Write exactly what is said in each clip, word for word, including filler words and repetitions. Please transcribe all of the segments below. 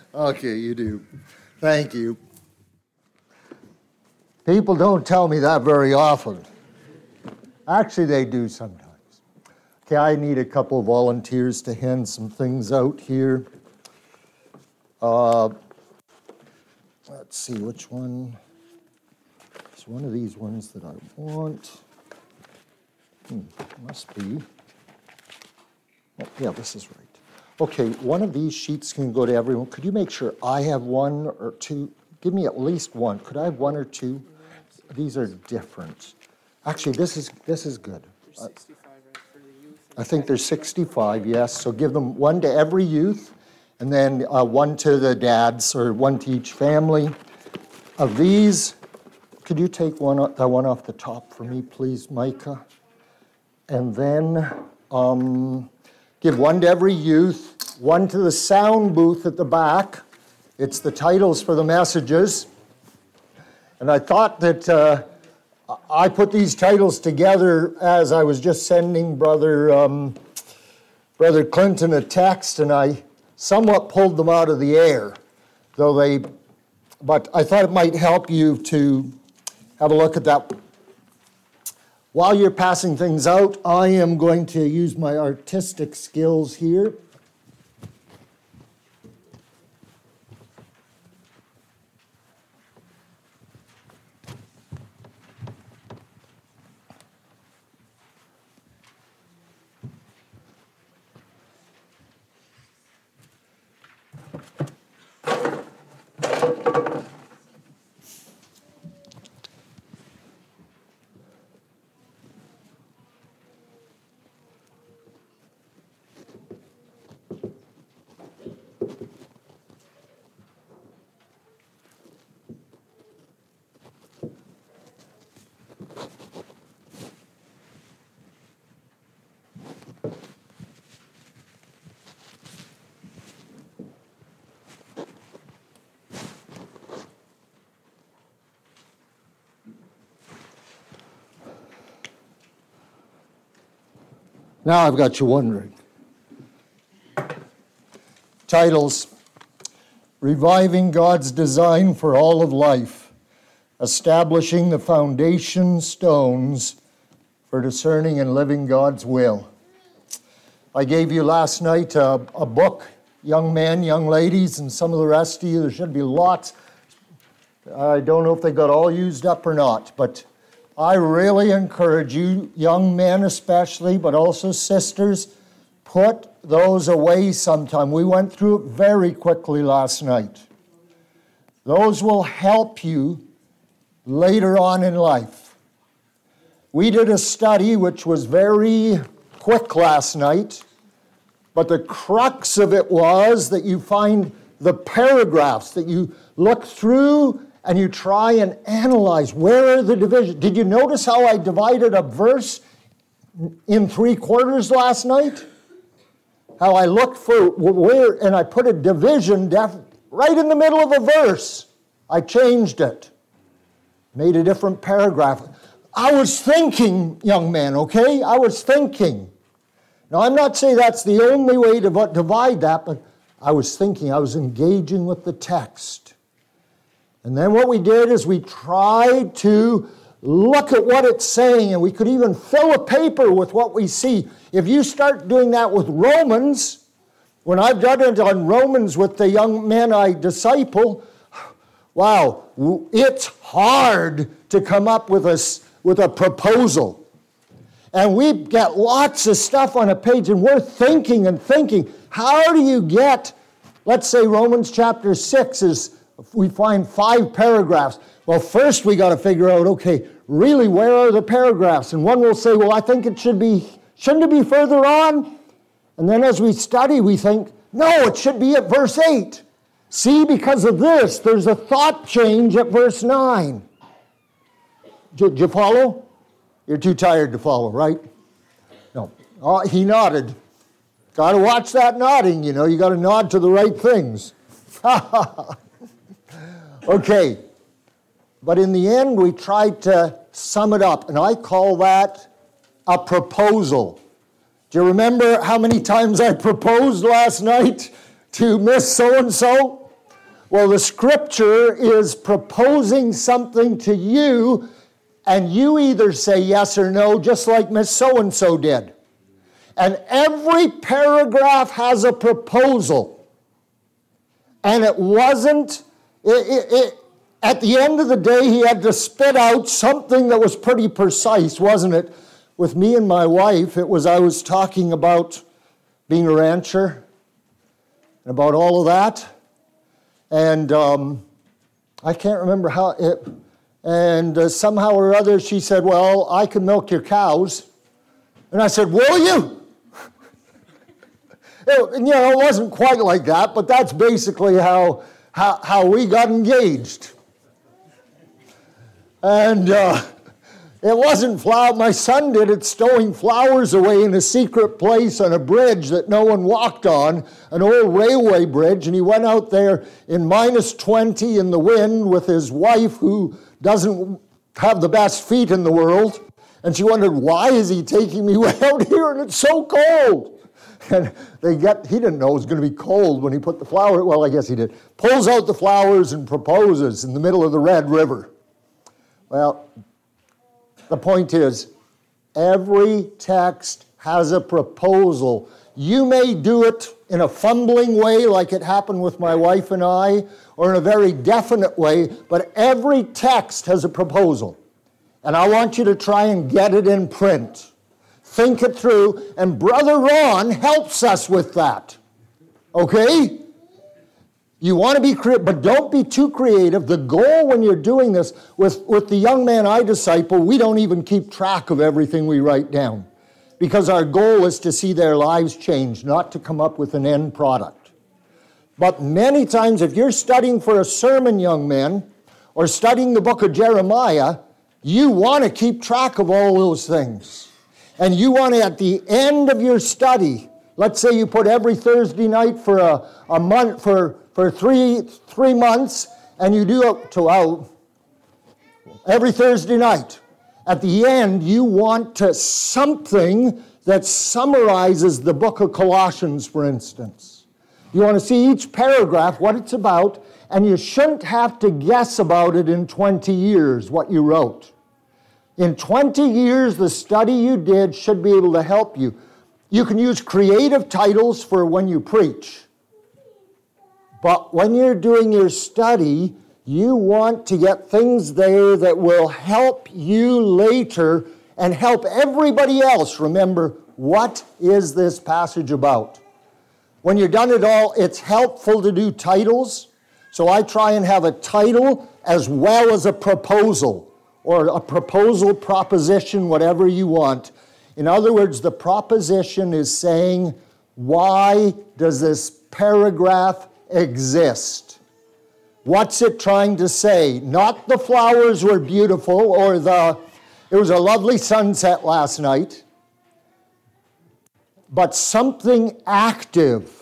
Okay, you do. Thank you. People don't tell me that very often. Actually, they do sometimes. Okay, I need a couple of volunteers to hand some things out here. Uh, let's see, which one? It's one of these ones that I want. Hmm, must be. Oh, yeah, this is right. Okay, one of these sheets can go to everyone. Could you make sure I have one or two? Give me at least one. Could I have one or two? These are different. Actually, this is this is good. Uh, I think there's sixty-five, yes. So give them one to every youth, and then uh, one to the dads, or one to each family. Of these, could you take one that one off the top for me, please, Micah? And then um, give one to every youth, one to the sound booth at the back. It's the titles for the messages. And I thought that uh, I put these titles together as I was just sending Brother um, Brother Clinton a text, and I somewhat pulled them out of the air, though they. But I thought it might help you to have a look at that. While you're passing things out, I am going to use my artistic skills here. Now I've got you wondering. Titles: Reviving God's Design for All of Life, Establishing the Foundation Stones for Discerning and Living God's Will. I gave you last night a, a book, young men, young ladies, and some of the rest of you. There should be lots. I don't know if they got all used up or not, but I really encourage you, young men especially, but also sisters, put those away sometime. We went through it very quickly last night. Those will help you later on in life. We did a study which was very quick last night, but the crux of it was that you find the paragraphs, that you look through and you try and analyze where are the divisions. Did you notice how I divided a verse in three quarters last night? How I looked for where, and I put a division def- right in the middle of a verse. I changed it, made a different paragraph. I was thinking, young man, okay? I was thinking. Now, I'm not saying that's the only way to divide that, but I was thinking, I was engaging with the text. And then what we did is we tried to look at what it's saying, and we could even fill a paper with what we see. If you start doing that with Romans, when I've done it on Romans with the young men I disciple, wow, it's hard to come up with a, with a proposal. And we get lots of stuff on a page, and we're thinking and thinking, how do you get, let's say Romans chapter six is, we find five paragraphs. Well, first we got to figure out, okay, really, where are the paragraphs? And one will say, well, I think it should be, shouldn't it be further on? And then as we study, we think, no, it should be at verse eight. See, because of this, there's a thought change at verse nine. Did you follow? You're too tired to follow, right? No. Oh, he nodded. Got to watch that nodding, you know. You got to nod to the right things. Okay. But in the end, we tried to sum it up, and I call that a proposal. Do you remember how many times I proposed last night to Miss So-and-so? Well, the scripture is proposing something to you, and you either say yes or no, just like Miss So-and-so did. And every paragraph has a proposal. And it wasn't, it, it, it, at the end of the day, he had to spit out something that was pretty precise, wasn't it? With me and my wife, it was I was talking about being a rancher and about all of that. And um, I can't remember how it, and uh, somehow or other she said, well, I can milk your cows. And I said, will you? It, you know, it wasn't quite like that, but that's basically how, how, how we got engaged. And uh, it wasn't flower. My son did it stowing flowers away in a secret place on a bridge that no one walked on, an old railway bridge. And he went out there in minus twenty in the wind with his wife, who doesn't have the best feet in the world. And she wondered, why is he taking me way out here and it's so cold? And they get, he didn't know it was going to be cold when he put the flower, well, I guess he did, pulls out the flowers and proposes in the middle of the Red River. Well, the point is, every text has a proposal. You may do it in a fumbling way like it happened with my wife and I, or in a very definite way, but every text has a proposal. And I want you to try and get it in print. Think it through, and Brother Ron helps us with that. Okay? You want to be creative, but don't be too creative. The goal when you're doing this, with, with the young man I disciple, we don't even keep track of everything we write down. Because our goal is to see their lives change, not to come up with an end product. But many times, if you're studying for a sermon, young men, or studying the book of Jeremiah, you want to keep track of all those things. And you want to, at the end of your study, let's say you put every Thursday night for a, a month, for, for three, three months, and you do it to out every Thursday night. At the end, you want to something that summarizes the book of Colossians, for instance. You want to see each paragraph, what it's about, and you shouldn't have to guess about it in twenty years, what you wrote. In twenty years, the study you did should be able to help you. You can use creative titles for when you preach. But when you're doing your study, you want to get things there that will help you later and help everybody else remember, what is this passage about? When you're done it all, it's helpful to do titles. So I try and have a title as well as a proposal, or a proposal, proposition, whatever you want. In other words, the proposition is saying, why does this paragraph exist? What's it trying to say? Not the flowers were beautiful, or the, it was a lovely sunset last night, but something active.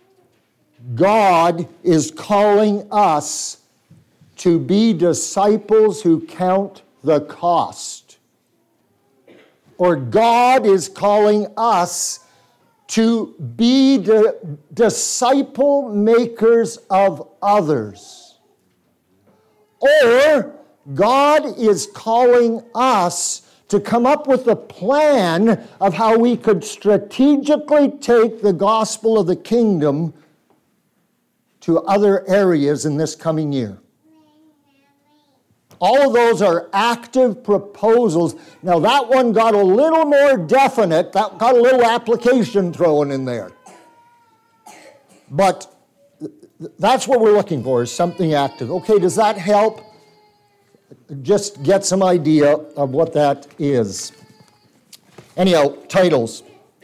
God is calling us to be disciples who count the cost. Or God is calling us to be the disciple makers of others. Or God is calling us to come up with a plan of how we could strategically take the gospel of the kingdom to other areas in this coming year. All of those are active proposals. Now that one got a little more definite. That got a little application thrown in there. But that's what we're looking for, is something active. Okay, does that help? Just get some idea of what that is. Anyhow, titles.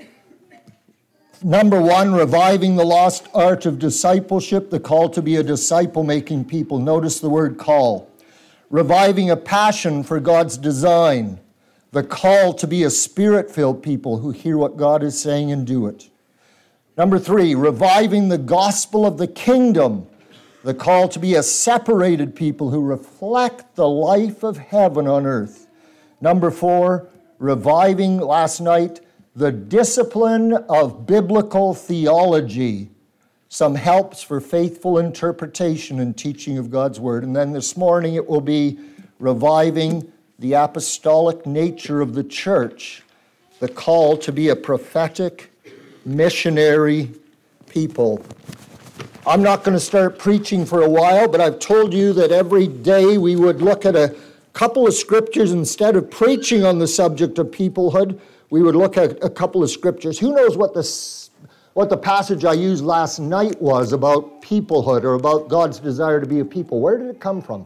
Number one, reviving the lost art of discipleship, the call to be a disciple-making people. Notice the word call. Reviving a passion for God's design, the call to be a spirit-filled people who hear what God is saying and do it. Number three, reviving the gospel of the kingdom, the call to be a separated people who reflect the life of heaven on earth. Number four, reviving last night the discipline of biblical theology, some helps for faithful interpretation and teaching of God's Word. And then this morning it will be reviving the apostolic nature of the church, the call to be a prophetic, missionary people. I'm not going to start preaching for a while, but I've told you that every day we would look at a couple of scriptures. Instead of preaching on the subject of peoplehood, we would look at a couple of scriptures. Who knows what the, what the passage I used last night was about peoplehood or about God's desire to be a people? Where did it come from?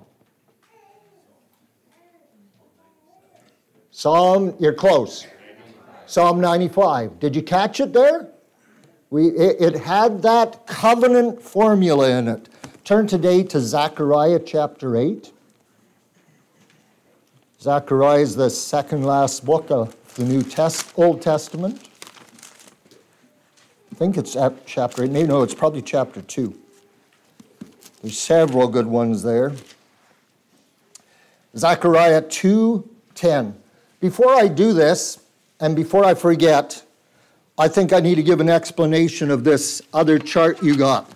Psalm, you're close. Psalm ninety-five. Did you catch it there? We, it, it had that covenant formula in it. Turn today to Zechariah chapter eight. Zechariah is the second last book of the New Test, Old Testament. I think it's at chapter eight. No, it's probably chapter two. There's several good ones there. Zechariah two ten. Before I do this, and before I forget, I think I need to give an explanation of this other chart you got.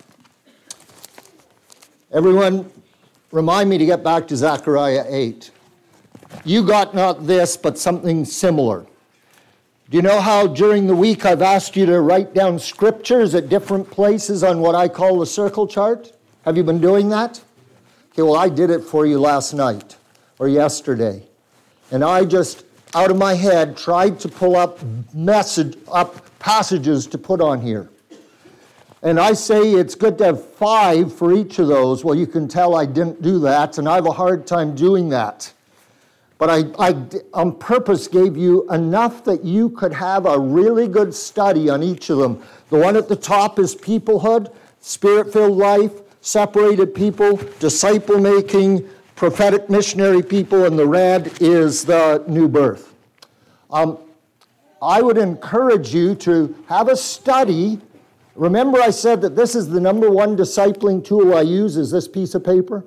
Everyone, remind me to get back to Zechariah eight. You got not this, but something similar. Do you know how during the week I've asked you to write down scriptures at different places on what I call the circle chart? Have you been doing that? Okay, well, I did it for you last night or yesterday. And I just, out of my head, tried to pull up message up passages to put on here. And I say it's good to have five for each of those. Well, you can tell I didn't do that, and I have a hard time doing that. But I, I on purpose gave you enough that you could have a really good study on each of them. The one at the top is peoplehood, spirit-filled life, separated people, disciple-making, prophetic missionary people, and the red is the new birth. Um, I would encourage you to have a study. Remember I said that this is the number one discipling tool I use is this piece of paper?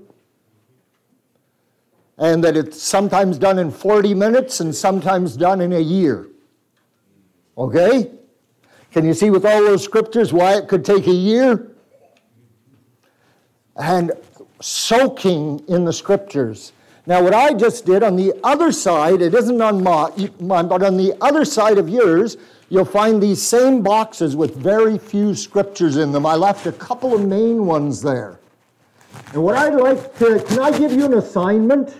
And that it's sometimes done in forty minutes and sometimes done in a year. Okay? Can you see with all those scriptures why it could take a year? And soaking in the scriptures. Now, what I just did on the other side, it isn't on mine, but on the other side of yours, you'll find these same boxes with very few scriptures in them. I left a couple of main ones there. And what I'd like to, can I give you an assignment?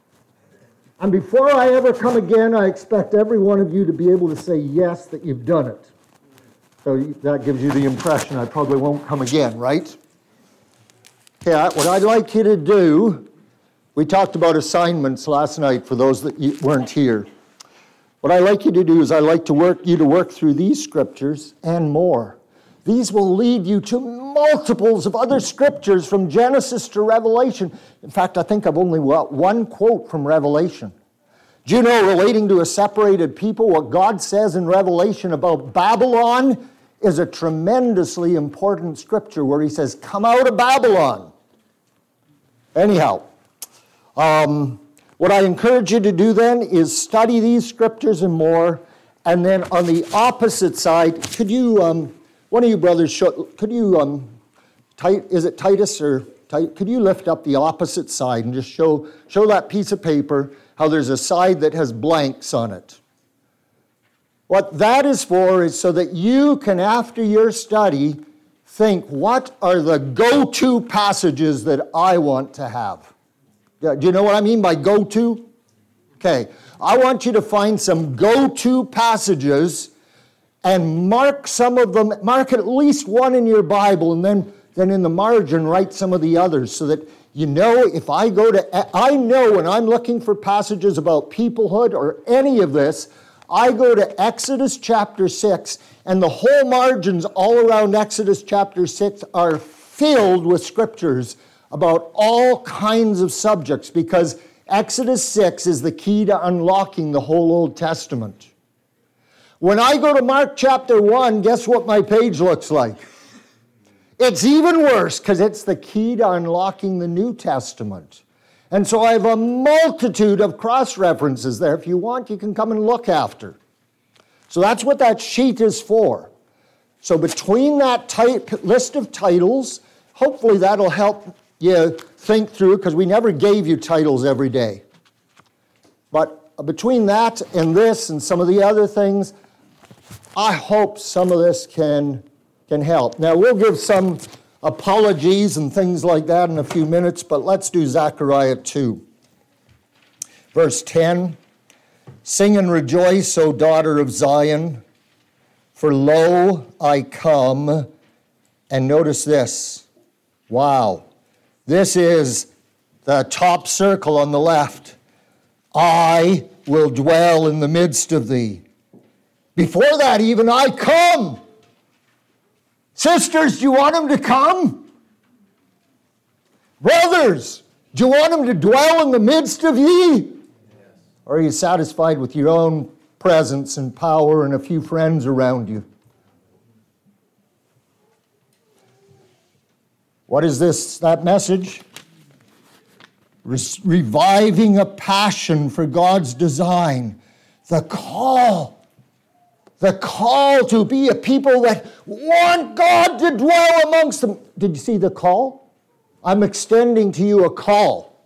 And before I ever come again, I expect every one of you to be able to say yes, that you've done it. So that gives you the impression I probably won't come again, right? Okay, what I'd like you to do, we talked about assignments last night for those that weren't here. What I'd like you to do is I'd like to work you to work through these scriptures and more. These will lead you to multiples of other scriptures from Genesis to Revelation. In fact, I think I've only got one quote from Revelation. Do you know, relating to a separated people, what God says in Revelation about Babylon is a tremendously important scripture where he says, come out of Babylon. Anyhow, um, what I encourage you to do then is study these scriptures and more. And then on the opposite side, could you, um, one of you brothers, show, could you, um, Tit, is it Titus or Tit, could you lift up the opposite side and just show, show that piece of paper how there's a side that has blanks on it? What that is for is so that you can, after your study, think, what are the go-to passages that I want to have? Do you know what I mean by go-to? Okay, I want you to find some go-to passages and mark some of them, mark at least one in your Bible, and then, then in the margin write some of the others so that you know if I go to, I know when I'm looking for passages about peoplehood or any of this, I go to Exodus chapter six, and the whole margins all around Exodus chapter six are filled with scriptures about all kinds of subjects, because Exodus six is the key to unlocking the whole Old Testament. When I go to Mark chapter one, guess what my page looks like? It's even worse, because it's the key to unlocking the New Testament. And so I have a multitude of cross-references there. If you want, you can come and look after. So that's what that sheet is for. So between that type, list of titles, hopefully that'll help you think through, because we never gave you titles every day. But between that and this and some of the other things, I hope some of this can, can help. Now, we'll give some apologies and things like that in a few minutes, but let's do Zechariah two. Verse ten, sing and rejoice, O daughter of Zion, for lo, I come. And notice this. Wow. This is the top circle on the left. I will dwell in the midst of thee. Before that even, I come. Sisters, do you want him to come? Brothers, do you want him to dwell in the midst of ye? Yes. Or are you satisfied with your own presence and power and a few friends around you? What is this, that message? Re- reviving a passion for God's design. The call. The call to be a people that want God to dwell amongst them. Did you see the call? I'm extending to you a call.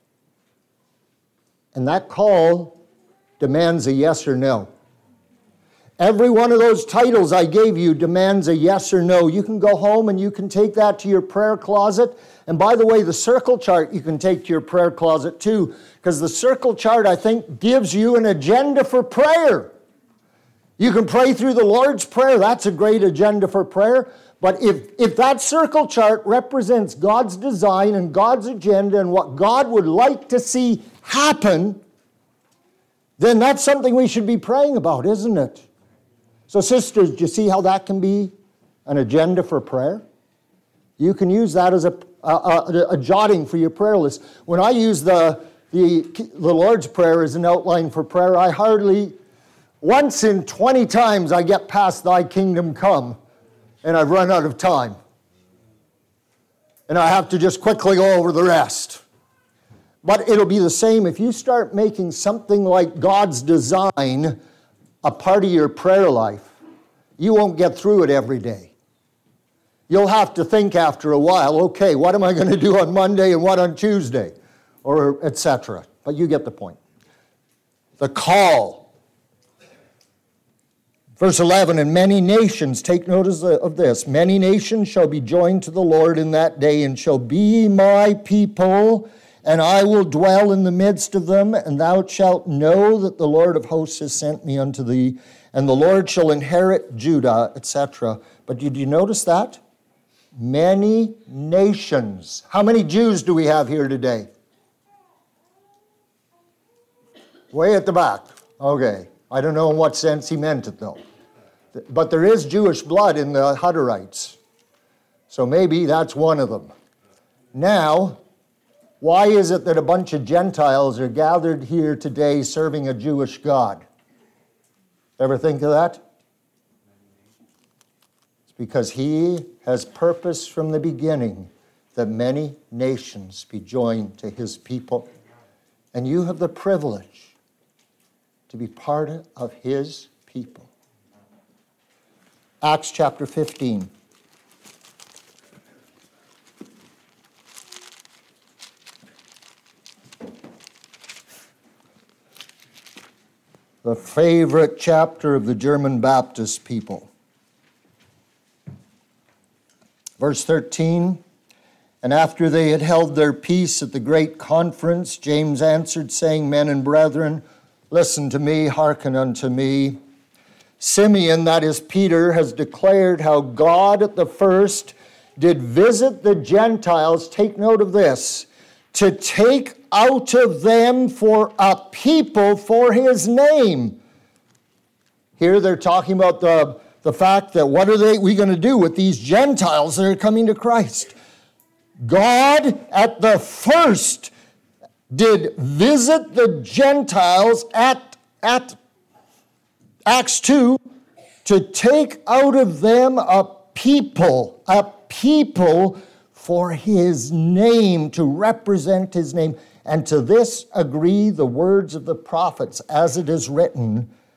And that call demands a yes or no. Every one of those titles I gave you demands a yes or no. You can go home and you can take that to your prayer closet. And by the way, the circle chart you can take to your prayer closet too, because the circle chart, I think, gives you an agenda for prayer. You can pray through the Lord's Prayer. That's a great agenda for prayer. But if, if that circle chart represents God's design and God's agenda and what God would like to see happen, then that's something we should be praying about, isn't it? So sisters, do you see how that can be an agenda for prayer? You can use that as a, a, a, a jotting for your prayer list. When I use the, the, the Lord's Prayer as an outline for prayer, I hardly... Once in twenty times I get past thy kingdom come, and I've run out of time. And I have to just quickly go over the rest. But it'll be the same if you start making something like God's design a part of your prayer life. You won't get through it every day. You'll have to think after a while, okay, what am I going to do on Monday and what on Tuesday? Or et cetera. But you get the point. The call. Verse eleven, and many nations, take notice of this, many nations shall be joined to the Lord in that day, and shall be my people, and I will dwell in the midst of them, and thou shalt know that the Lord of hosts has sent me unto thee, and the Lord shall inherit Judah, et cetera. But did you notice that? Many nations. How many Jews do we have here today? Way at the back. Okay. I don't know in what sense he meant it, though. But there is Jewish blood in the Hutterites. So maybe that's one of them. Now, why is it that a bunch of Gentiles are gathered here today serving a Jewish God? Ever think of that? It's because he has purposed from the beginning that many nations be joined to his people. And you have the privilege to be part of his people. Acts chapter fifteen. The favorite chapter of the German Baptist people. Verse thirteen, and after they had held their peace at the great conference, James answered, saying, men and brethren, listen to me, hearken unto me. Simeon, that is Peter, has declared how God at the first did visit the Gentiles, take note of this, to take out of them for a people for his name. Here they're talking about the, the fact that what are they we going to do with these Gentiles that are coming to Christ? God at the first did visit the Gentiles at, at Acts two to take out of them a people, a people for his name, to represent his name. And to this agree the words of the prophets, as it is written,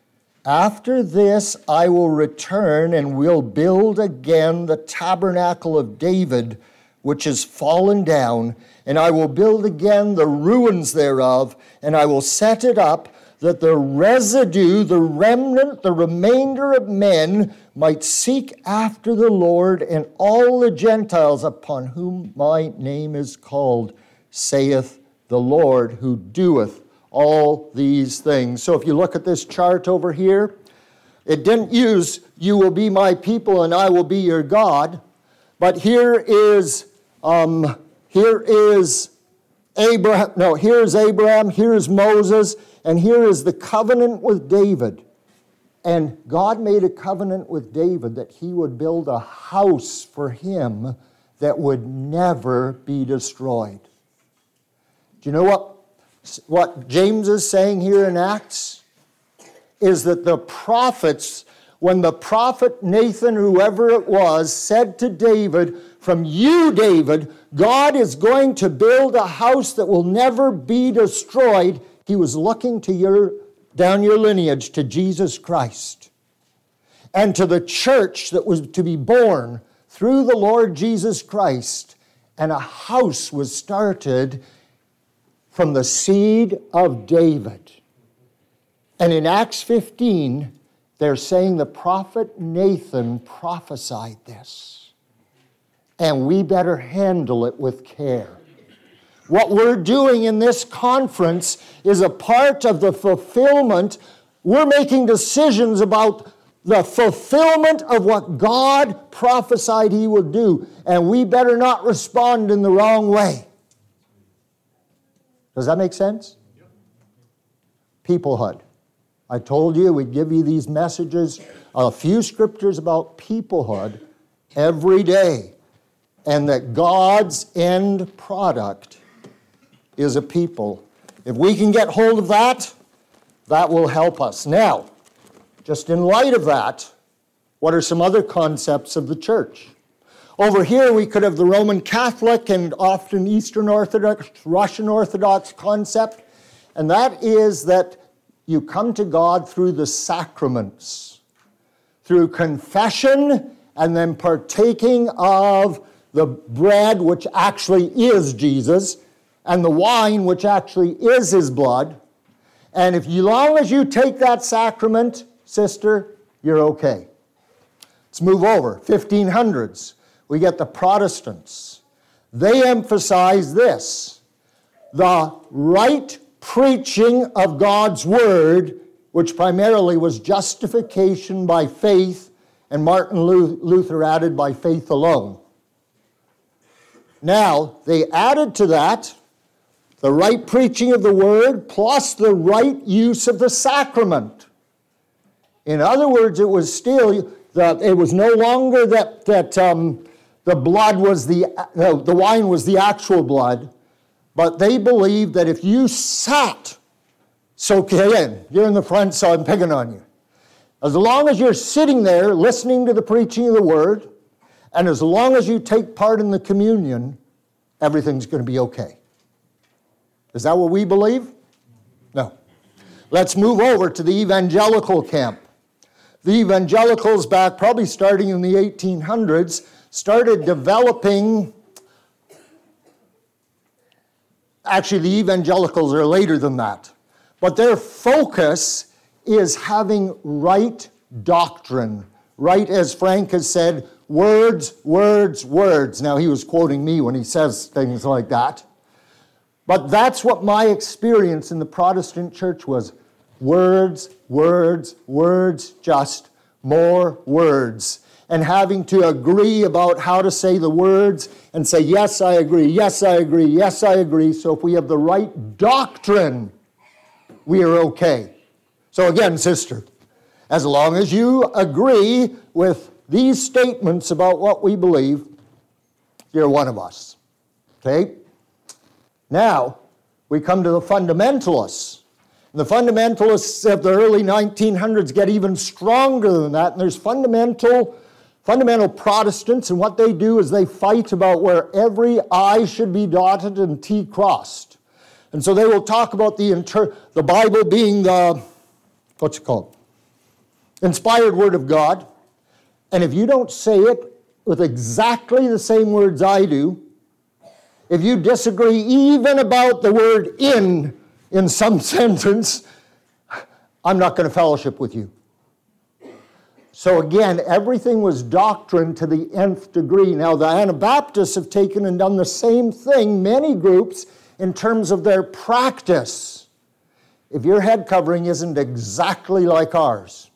After this I will return and will build again the tabernacle of David, which is fallen down, and I will build again the ruins thereof, and I will set it up, that the residue, the remnant, the remainder of men might seek after the Lord, and all the Gentiles upon whom my name is called, saith the Lord, who doeth all these things. So if you look at this chart over here, it didn't use, you will be my people and I will be your God, but here is, um, here is Abraham, no, here's Abraham, here's Moses, and here is the covenant with David. And God made a covenant with David that he would build a house for him that would never be destroyed. Do you know what, what James is saying here in Acts? Is that the prophets, when the prophet Nathan, whoever it was, said to David, from you, David, God is going to build a house that will never be destroyed. He was looking to your, down your lineage to Jesus Christ and to the church that was to be born through the Lord Jesus Christ. And a house was started from the seed of David. And in Acts fifteen, they're saying the prophet Nathan prophesied this. And we better handle it with care. What we're doing in this conference is a part of the fulfillment. We're making decisions about the fulfillment of what God prophesied he would do. And we better not respond in the wrong way. Does that make sense? Peoplehood. I told you we'd give you these messages, a few scriptures about peoplehood every day. And that God's end product is a people. If we can get hold of that, that will help us. Now, just in light of that, what are some other concepts of the church? Over here, we could have the Roman Catholic and often Eastern Orthodox, Russian Orthodox concept, and that is that you come to God through the sacraments, through confession and then partaking of the bread, which actually is Jesus, and the wine, which actually is his blood. And if you, long as you take that sacrament, sister, you're okay. Let's move over. fifteen hundreds. We get the Protestants. They emphasize this: the right preaching of God's word, which primarily was justification by faith, and Martin Luther added by faith alone. Now, they added to that the right preaching of the word plus the right use of the sacrament. In other words, it was still, that it was no longer that, that um, the blood was the, uh, the wine was the actual blood, but they believed that if you sat, so in, you're in the front, so I'm picking on you. As long as you're sitting there listening to the preaching of the word, and as long as you take part in the communion, everything's going to be okay. Is that what we believe? No. Let's move over to the evangelical camp. The evangelicals, back probably starting in the eighteen hundreds, started developing. Actually, the evangelicals are later than that. But their focus is having right doctrine. Right, as Frank has said, words, words, words. Now, he was quoting me when he says things like that. But that's what my experience in the Protestant church was. Words, words, words, just more words. And having to agree about how to say the words and say, yes, I agree, yes, I agree, yes, I agree. So if we have the right doctrine, we are okay. So again, sister, as long as you agree with these statements about what we believe, you're one of us. Okay? Now, we come to the fundamentalists. And the fundamentalists of the early nineteen hundreds get even stronger than that. And there's fundamental, fundamental Protestants, and what they do is they fight about where every I should be dotted and T crossed. And so they will talk about the inter- the Bible being the, what's it called? inspired Word of God. And if you don't say it with exactly the same words I do, if you disagree even about the word in in some sentence, I'm not going to fellowship with you. So again, everything was doctrine to the nth degree. Now, the Anabaptists have taken and done the same thing, many groups, in terms of their practice. If your head covering isn't exactly like ours,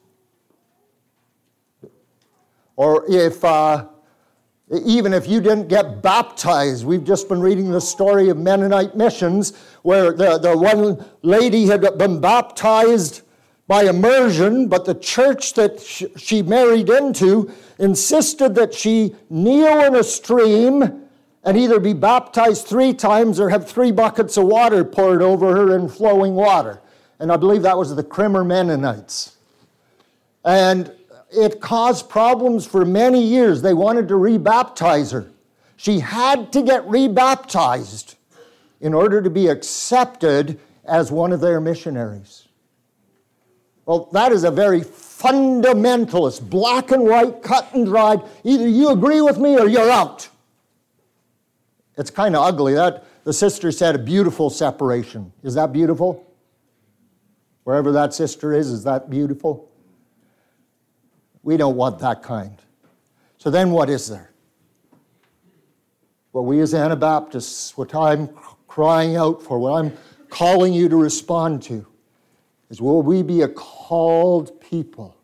or if, uh, even if you didn't get baptized, we've just been reading the story of Mennonite missions, where the, the one lady had been baptized by immersion, but the church that she married into insisted that she kneel in a stream and either be baptized three times or have three buckets of water poured over her in flowing water. And I believe that was the Crimmer Mennonites. And it caused problems for many years. They wanted to rebaptize her. She had to get rebaptized in order to be accepted as one of their missionaries. Well, that is a very fundamentalist, black and white, cut and dried. Either you agree with me or you're out. It's kind of ugly. That the sister said a beautiful separation. Is that beautiful? Wherever that sister is, is that beautiful? We don't want that kind. So then what is there? Well, we as Anabaptists, what I'm crying out for, what I'm calling you to respond to, is will we be a called people?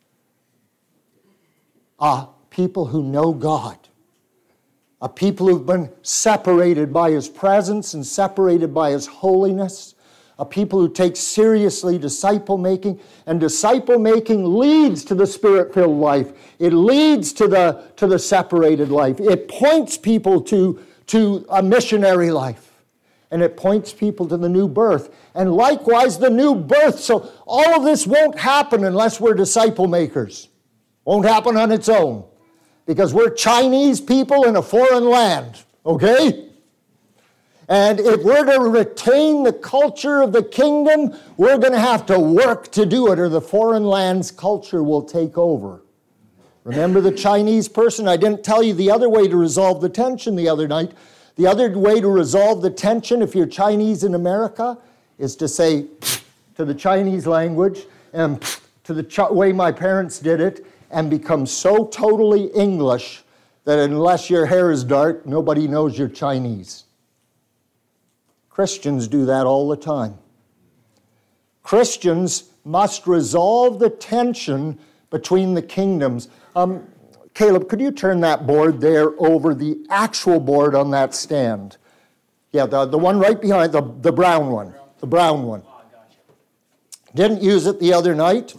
A people who know God. A people who've been separated by His presence and separated by His holiness. A people who take seriously disciple-making. And disciple-making leads to the Spirit-filled life. It leads to the, to the separated life. It points people to, to a missionary life. And it points people to the new birth. And likewise, the new birth. So all of this won't happen unless we're disciple makers. Won't happen on its own. Because we're Chinese people in a foreign land. Okay? And if we're to retain the culture of the kingdom, we're going to have to work to do it, or the foreign land's culture will take over. Remember the Chinese person? I didn't tell you the other way to resolve the tension the other night. The other way to resolve the tension, if you're Chinese in America, is to say to the Chinese language and to the ch- way my parents did it, and become so totally English that unless your hair is dark, nobody knows you're Chinese. Christians do that all the time. Christians must resolve the tension between the kingdoms. Um, Caleb, could you turn that board there over the actual board on that stand? Yeah, the, the one right behind, the, the brown one. The brown one. Didn't use it the other night.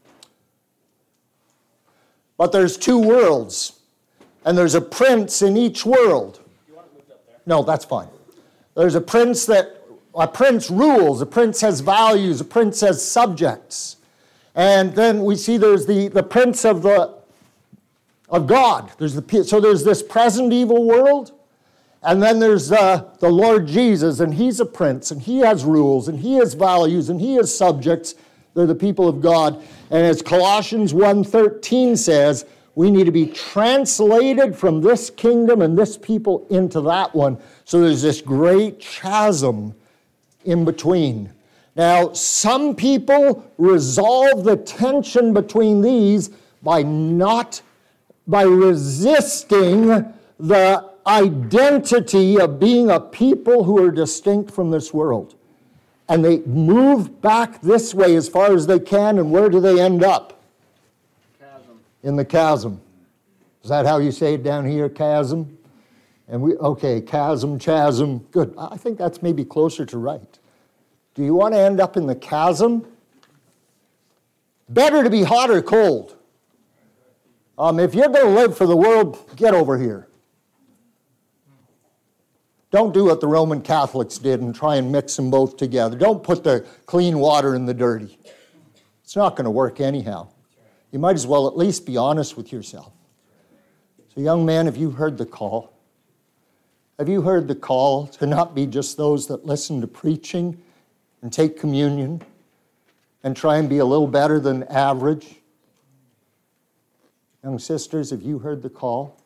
But there's two worlds. And there's a prince in each world. No, that's fine. There's a prince that, a prince rules. A prince has values. A prince has subjects. And then we see there's the, the prince of the of God. There's the, so there's this present evil world, and then there's uh, the Lord Jesus, and He's a prince, and He has rules, and He has values, and He has subjects. They're the people of God. And as Colossians one thirteen says, we need to be translated from this kingdom and this people into that one. So there's this great chasm in between. Now, some people resolve the tension between these by not by resisting the identity of being a people who are distinct from this world. And they move back this way as far as they can, and where do they end up? Chasm. In the chasm. Is that how you say it down here, chasm? And we, okay, chasm, chasm, good. I think that's maybe closer to right. Do you want to end up in the chasm? Better to be hot or cold. Um, if you're going to live for the world, get over here. Don't do what the Roman Catholics did and try and mix them both together. Don't put the clean water in the dirty. It's not going to work anyhow. You might as well at least be honest with yourself. So, young man, have you heard the call? Have you heard the call to not be just those that listen to preaching and take communion and try and be a little better than average? Young sisters, have you heard the call?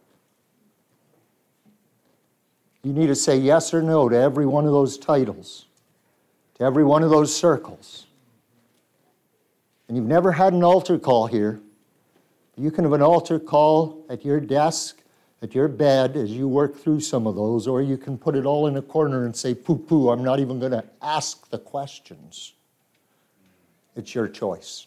You need to say yes or no to every one of those titles, to every one of those circles. And you've never had an altar call here. You can have an altar call at your desk, at your bed, as you work through some of those, or you can put it all in a corner and say, poo-poo, I'm not even going to ask the questions. It's your choice.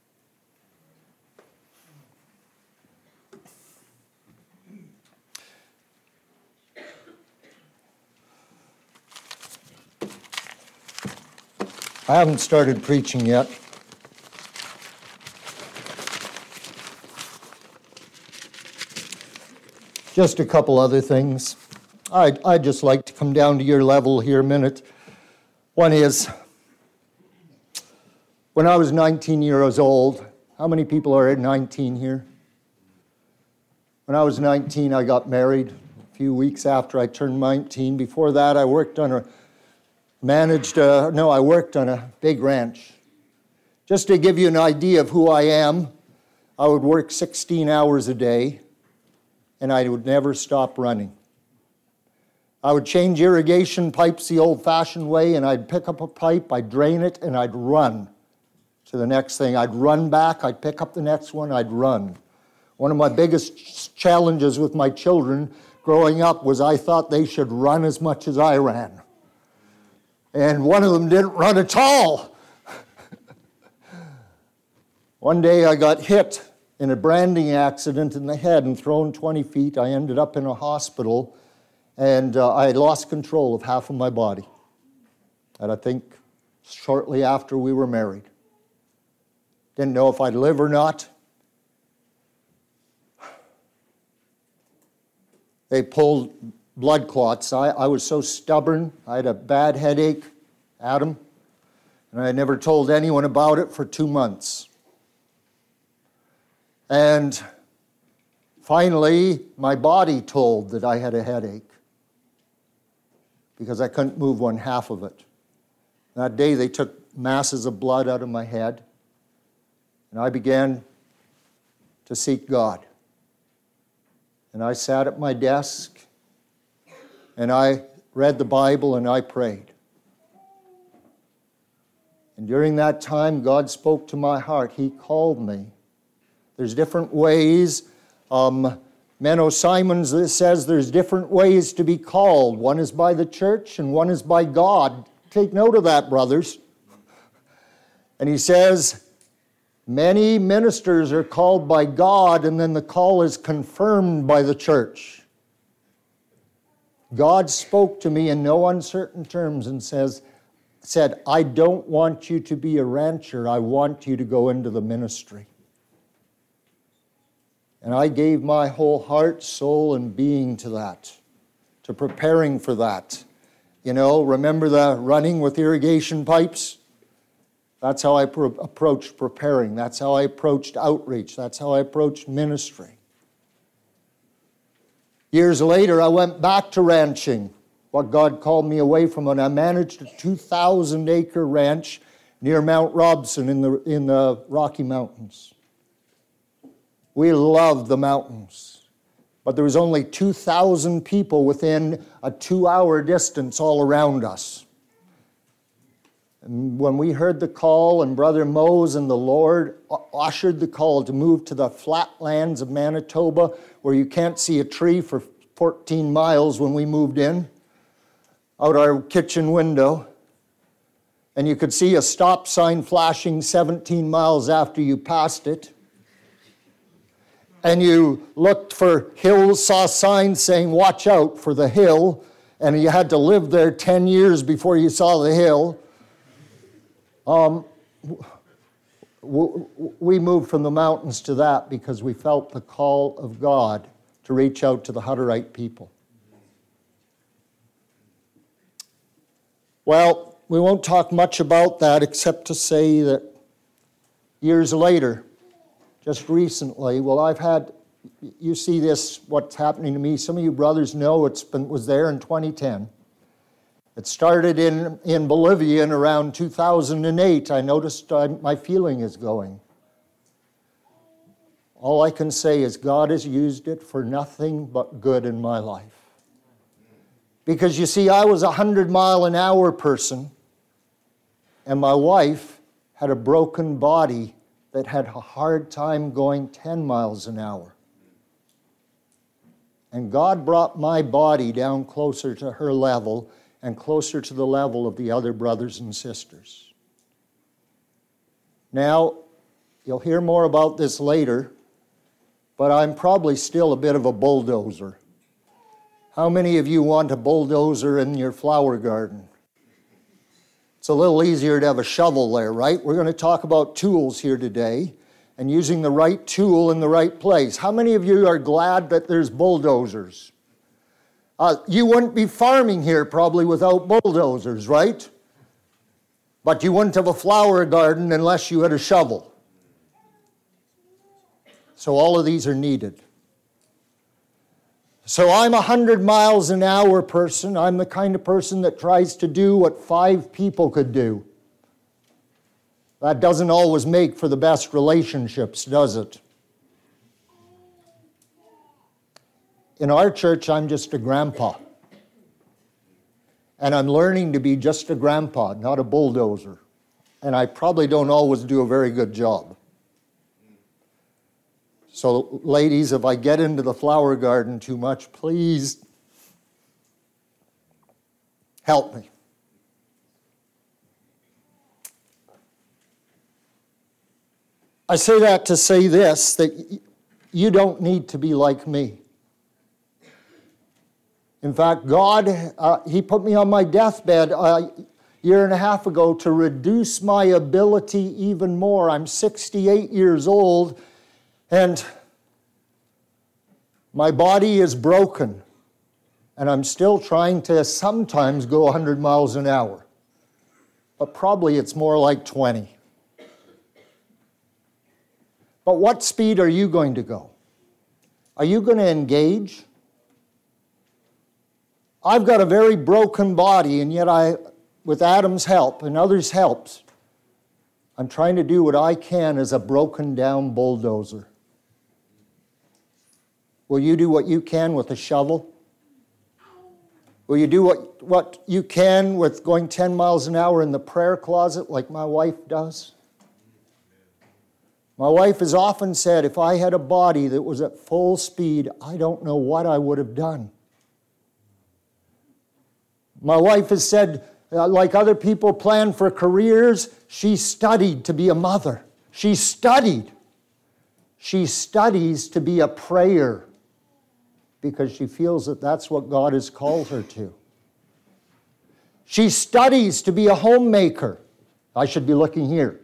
I haven't started preaching yet. Just a couple other things. I'd, I'd just like to come down to your level here a minute. One is, when I was nineteen years old, how many people are at nineteen here? When I was nineteen, I got married a few weeks after I turned nineteen. Before that, I worked on a Managed, uh, no, I worked on a big ranch. Just to give you an idea of who I am, I would work sixteen hours a day, and I would never stop running. I would change irrigation pipes the old-fashioned way, and I'd pick up a pipe, I'd drain it, and I'd run to the next thing. I'd run back, I'd pick up the next one, I'd run. One of my biggest challenges with my children growing up was I thought they should run as much as I ran. And one of them didn't run at all. One day I got hit in a branding accident in the head and thrown twenty feet. I ended up in a hospital, and uh, I lost control of half of my body. And I think shortly after we were married. Didn't know if I'd live or not. They pulled blood clots. I, I was so stubborn. I had a bad headache, Adam, and I never told anyone about it for two months. And finally, my body told that I had a headache because I couldn't move one half of it. That day, they took masses of blood out of my head, and I began to seek God. And I sat at my desk, and I read the Bible, and I prayed. And during that time, God spoke to my heart. He called me. There's different ways. Um, Menno Simons says there's different ways to be called. One is by the church, and one is by God. Take note of that, brothers. And he says, many ministers are called by God, and then the call is confirmed by the church. God spoke to me in no uncertain terms and says, said, I don't want you to be a rancher. I want you to go into the ministry. And I gave my whole heart, soul, and being to that, to preparing for that. You know, remember the running with irrigation pipes? That's how I pro- approached preparing. That's how I approached outreach. That's how I approached ministry. Years later, I went back to ranching, what God called me away from, and I managed a two thousand acre ranch near Mount Robson in the, in the Rocky Mountains. We loved the mountains, but there was only two thousand people within a two-hour distance all around us. And when we heard the call, and Brother Mose and the Lord ushered the call to move to the flatlands of Manitoba, where you can't see a tree for fourteen miles when we moved in, out our kitchen window, and you could see a stop sign flashing seventeen miles after you passed it. And you looked for hills, saw signs saying, watch out for the hill, and you had to live there ten years before you saw the hill. Um, we moved from the mountains to that because we felt the call of God to reach out to the Hutterite people. Well, we won't talk much about that except to say that years later, just recently, well, I've had, you see this, what's happening to me. Some of you brothers know it's been was there in twenty ten. It started in, in Bolivia in around two thousand eight. I noticed uh, my feeling is going. all I can say is God has used it for nothing but good in my life. Because you see, I was a hundred mile an hour person, and my wife had a broken body that had a hard time going ten miles an hour. And God brought my body down closer to her level and closer to the level of the other brothers and sisters. Now, you'll hear more about this later, but I'm probably still a bit of a bulldozer. How many of you want a bulldozer in your flower garden? It's a little easier to have a shovel there, right? We're going to talk about tools here today and using the right tool in the right place. How many of you are glad that there's bulldozers? Uh, you wouldn't be farming here probably without bulldozers, right? But you wouldn't have a flower garden unless you had a shovel. So all of these are needed. So I'm a hundred miles an hour person. I'm the kind of person that tries to do what five people could do. That doesn't always make for the best relationships, does it? In our church, I'm just a grandpa. And I'm learning to be just a grandpa, not a bulldozer. And I probably don't always do a very good job. So, ladies, if I get into the flower garden too much, please help me. I say that to say this, that you don't need to be like me. In fact, God, uh, He put me on my deathbed a year and a half ago to reduce my ability even more. I'm sixty-eight years old, and my body is broken, and I'm still trying to sometimes go one hundred miles an hour. But probably it's more like twenty. But what speed are you going to go? Are you going to engage? I've got a very broken body, and yet I, with Adam's help and others' helps, I'm trying to do what I can as a broken down bulldozer. Will you do what you can with a shovel? Will you do what, what you can with going ten miles an hour in the prayer closet like my wife does? My wife has often said, if I had a body that was at full speed, I don't know what I would have done. My wife has said, uh, like other people plan for careers, she studied to be a mother. She studied. She studies to be a prayer because she feels that that's what God has called her to. She studies to be a homemaker. I should be looking here.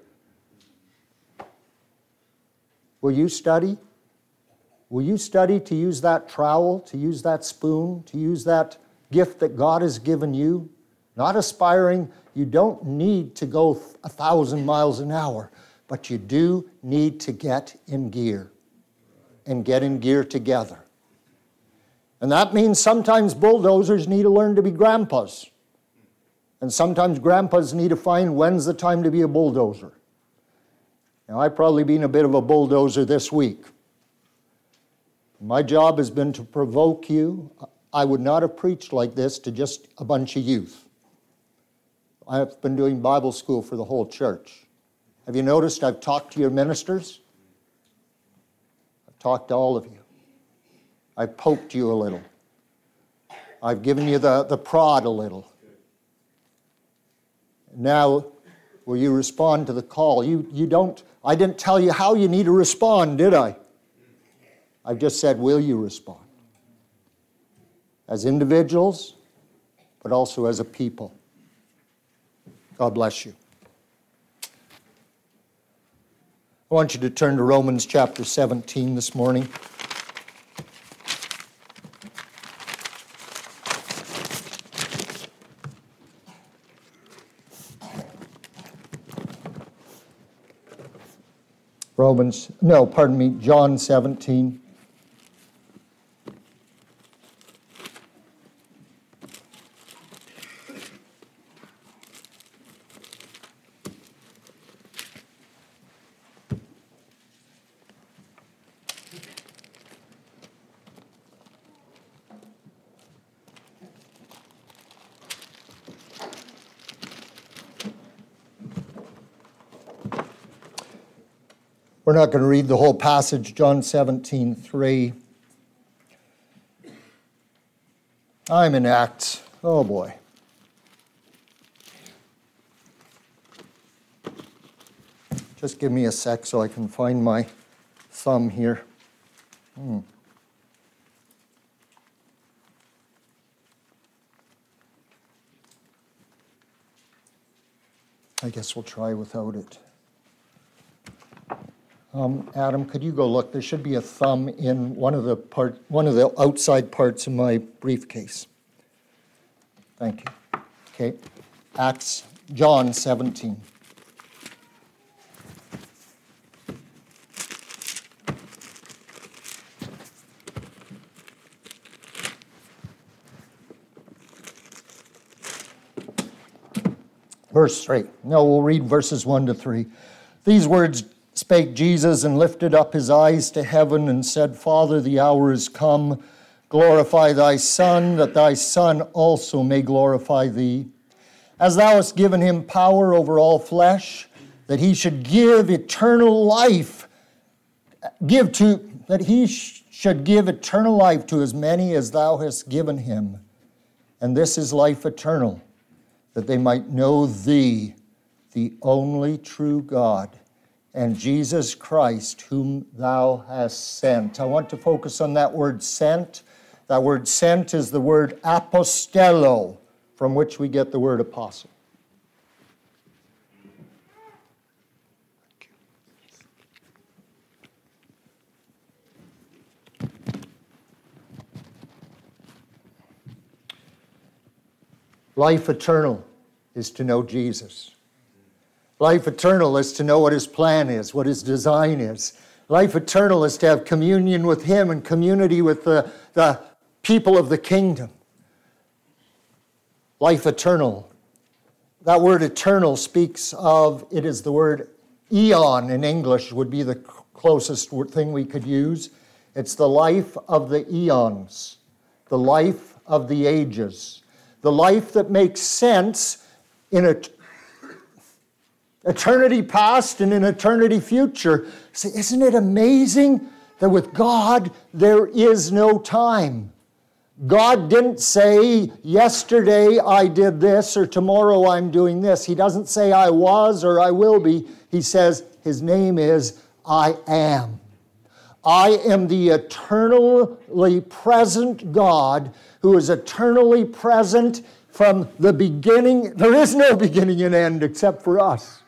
Will you study? Will you study to use that trowel, to use that spoon, to use that gift that God has given you? Not aspiring, you don't need to go a thousand miles an hour, but you do need to get in gear and get in gear together. And that means sometimes bulldozers need to learn to be grandpas. And sometimes grandpas need to find when's the time to be a bulldozer. Now, I've probably been a bit of a bulldozer this week. My job has been to provoke you. I would not have preached like this to just a bunch of youth. I've been doing Bible school for the whole church. Have you noticed I've talked to your ministers? I've talked to all of you. I've poked you a little. I've given you the, the prod a little. Now, will you respond to the call? You, you don't, I didn't tell you how you need to respond, did I? I've just said, will you respond? As individuals, but also as a people. God bless you. I want you to turn to Romans chapter seventeen this morning. Romans, no, pardon me, John seventeen. We're not going to read the whole passage, John seventeen three. I'm in Acts. Oh boy. Just give me a sec so I can find my thumb here. Hmm. I guess we'll try without it. Um, Adam, could you go look? There should be a thumb in one of the part, one of the outside parts of my briefcase. Thank you. Okay, Acts, John seventeen. Verse three. No, we'll read verses one to three. These words spake Jesus and lifted up his eyes to heaven and said, Father, the hour is come. Glorify thy Son, that thy Son also may glorify thee. As thou hast given him power over all flesh, that he should give eternal life, give to, that he sh- should give eternal life to as many as thou hast given him. And this is life eternal, that they might know thee, the only true God, and Jesus Christ, whom thou hast sent. I want to focus on that word sent. That word sent is the word apostello, from which we get the word apostle. Life eternal is to know Jesus. Life eternal is to know what his plan is, what his design is. Life eternal is to have communion with him and community with the, the people of the kingdom. Life eternal. That word eternal speaks of, it is the word eon in English would be the closest thing we could use. It's the life of the eons, the life of the ages. The life that makes sense in a eternity past and in eternity future. See, isn't it amazing that with God there is no time? God didn't say, yesterday I did this or tomorrow I'm doing this. He doesn't say I was or I will be. He says his name is I am. I am the eternally present God who is eternally present from the beginning. There is no beginning and end except for us.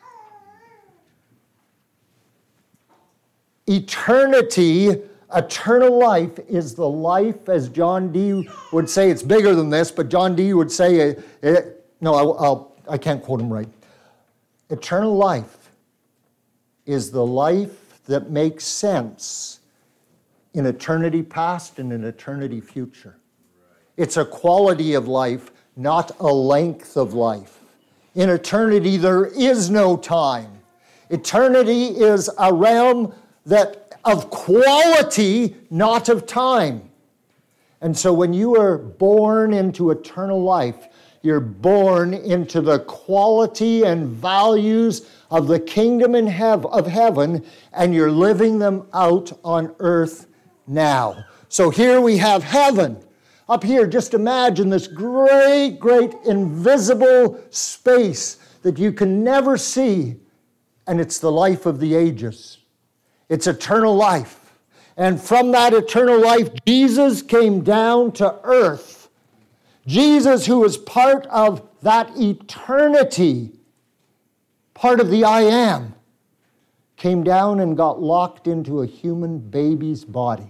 Eternity, eternal life is the life, as John Dee would say, it's bigger than this, but John Dee would say, it, it, no, I'll, I'll, I can't quote him right. Eternal life is the life that makes sense in eternity past and in eternity future. It's a quality of life, not a length of life. In eternity, there is no time. Eternity is a realm that of quality, not of time. And so when you are born into eternal life, you're born into the quality and values of the kingdom in hev- of heaven, and you're living them out on earth now. So here we have heaven. Up here, just imagine this great, great invisible space that you can never see, and it's the life of the ages. It's eternal life. And from that eternal life, Jesus came down to earth. Jesus, who is part of that eternity, part of the I am, came down and got locked into a human baby's body.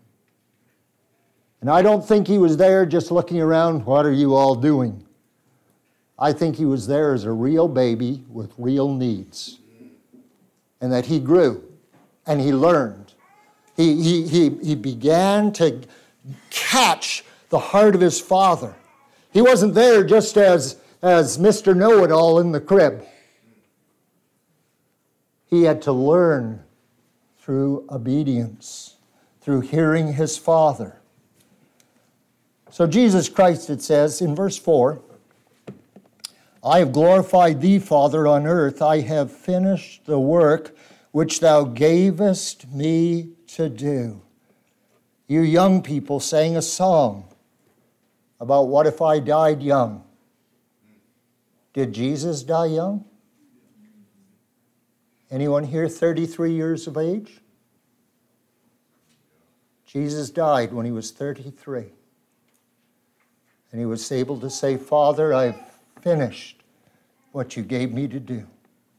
And I don't think he was there just looking around, what are you all doing? I think he was there as a real baby with real needs. And that he grew and he learned. He, he, he, he began to catch the heart of his Father. He wasn't there just as, as Mister Know-It-All in the crib. He had to learn through obedience, through hearing his Father. So Jesus Christ, it says in verse four, I have glorified thee, Father, on earth. I have finished the work which thou gavest me to do. You young people sang a song about what if I died young. Did Jesus die young? Anyone here thirty-three years of age? Jesus died when he was thirty-three. And he was able to say, Father, I've finished what you gave me to do.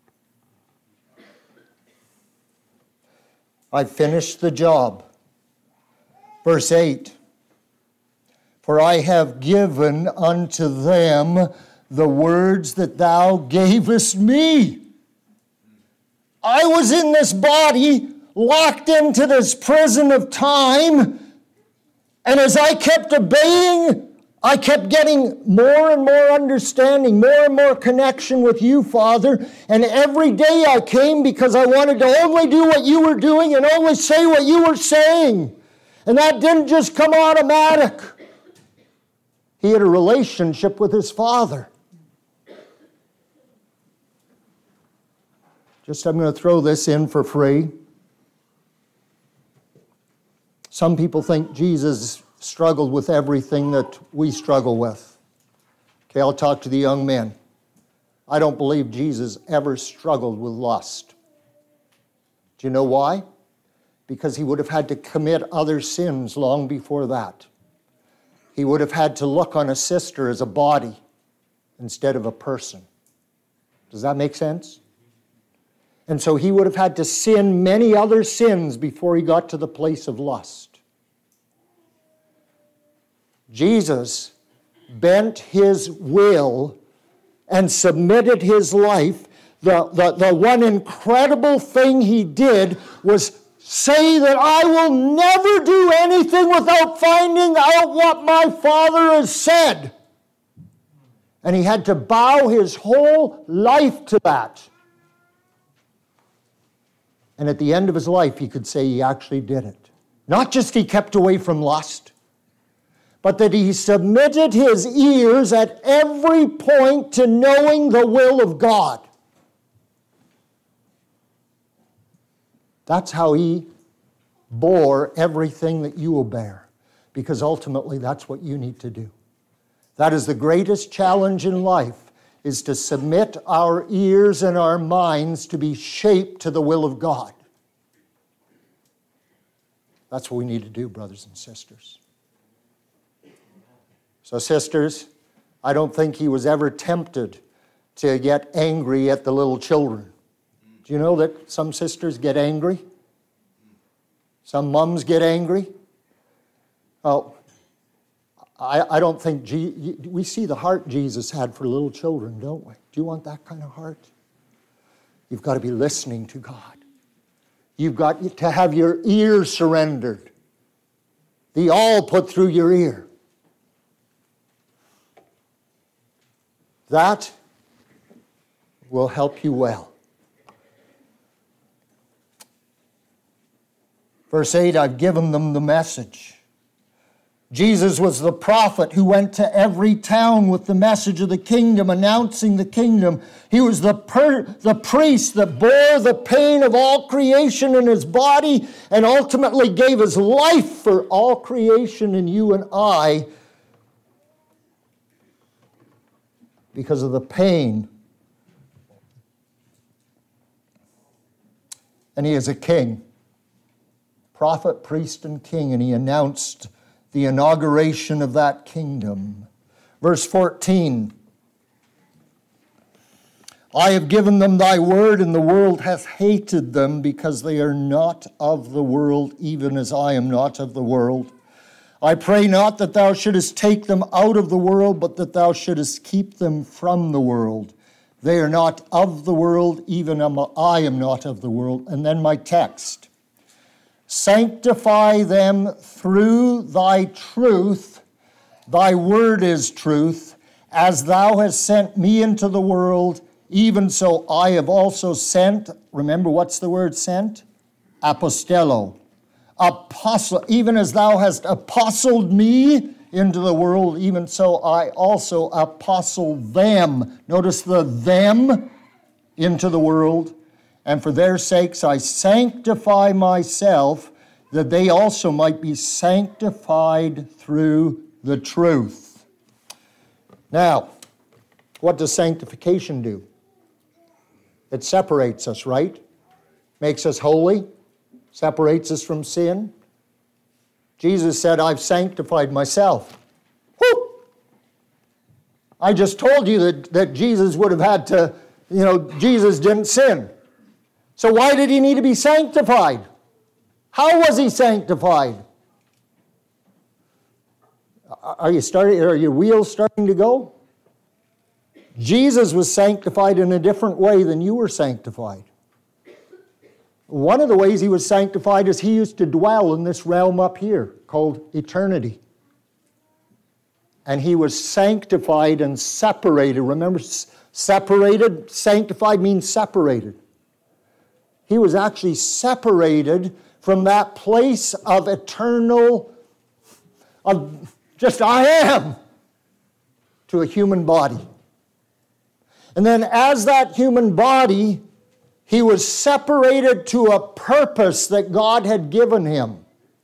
I've finished the job. Verse eight, for I have given unto them the words that thou gavest me. I was in this body, locked into this prison of time, and as I kept obeying, I kept getting more and more understanding, more and more connection with you, Father. And every day I came because I wanted to only do what you were doing and only say what you were saying. And that didn't just come automatic. He had a relationship with his Father. Just, I'm going to throw this in for free. Some people think Jesus struggled with everything that we struggle with. Okay, I'll talk to the young men. I don't believe Jesus ever struggled with lust. Do you know why? Because he would have had to commit other sins long before that. He would have had to look on a sister as a body instead of a person. Does that make sense? And so he would have had to sin many other sins before he got to the place of lust. Jesus bent his will and submitted his life. The, the, the one incredible thing he did was say that I will never do anything without finding out what my Father has said. And he had to bow his whole life to that. And at the end of his life, he could say he actually did it. Not just he kept away from lust, but that he submitted his ears at every point to knowing the will of God. That's how he bore everything that you will bear, because ultimately that's what you need to do. That is the greatest challenge in life, is to submit our ears and our minds to be shaped to the will of God. That's what we need to do, brothers and sisters. So, sisters, I don't think he was ever tempted to get angry at the little children. Do you know that some sisters get angry? Some mums get angry? Oh, I, I don't think... Je- we see the heart Jesus had for little children, don't we? Do you want that kind of heart? You've got to be listening to God. You've got to have your ear surrendered. The all put through your ear. That will help you well. Verse eight, I've given them the message. Jesus was the prophet who went to every town with the message of the kingdom, announcing the kingdom. He was the, per, the priest that bore the pain of all creation in his body and ultimately gave his life for all creation in you and I, because of the pain. And he is a king, prophet, priest, and king, and he announced the inauguration of that kingdom. Verse fourteen, I have given them thy word, and the world hath hated them, because they are not of the world, even as I am not of the world. I pray not that thou shouldest take them out of the world, but that thou shouldest keep them from the world. They are not of the world, even I am not of the world. And then my text. Sanctify them through thy truth. Thy word is truth. As thou hast sent me into the world, even so I have also sent. Remember, what's the word sent? Apostello. Apostle, even as thou hast apostled me into the world, even so I also apostle them. Notice the them into the world. and for their sakes I sanctify myself, that they also might be sanctified through the truth. Now, what does sanctification do? It separates us, right? Makes us holy, separates us from sin. Jesus said, I've sanctified myself. Whew! I just told you that, that Jesus would have had to, you know, Jesus didn't sin. So why did he need to be sanctified? How was he sanctified? Are you starting, are your wheels starting to go? Jesus was sanctified in a different way than you were sanctified. One of the ways he was sanctified is he used to dwell in this realm up here called eternity. And he was sanctified and separated. Remember, separated, sanctified means separated. He was actually separated from that place of eternal, of just I am, to a human body. And then as that human body, he was separated to a purpose that God had given him.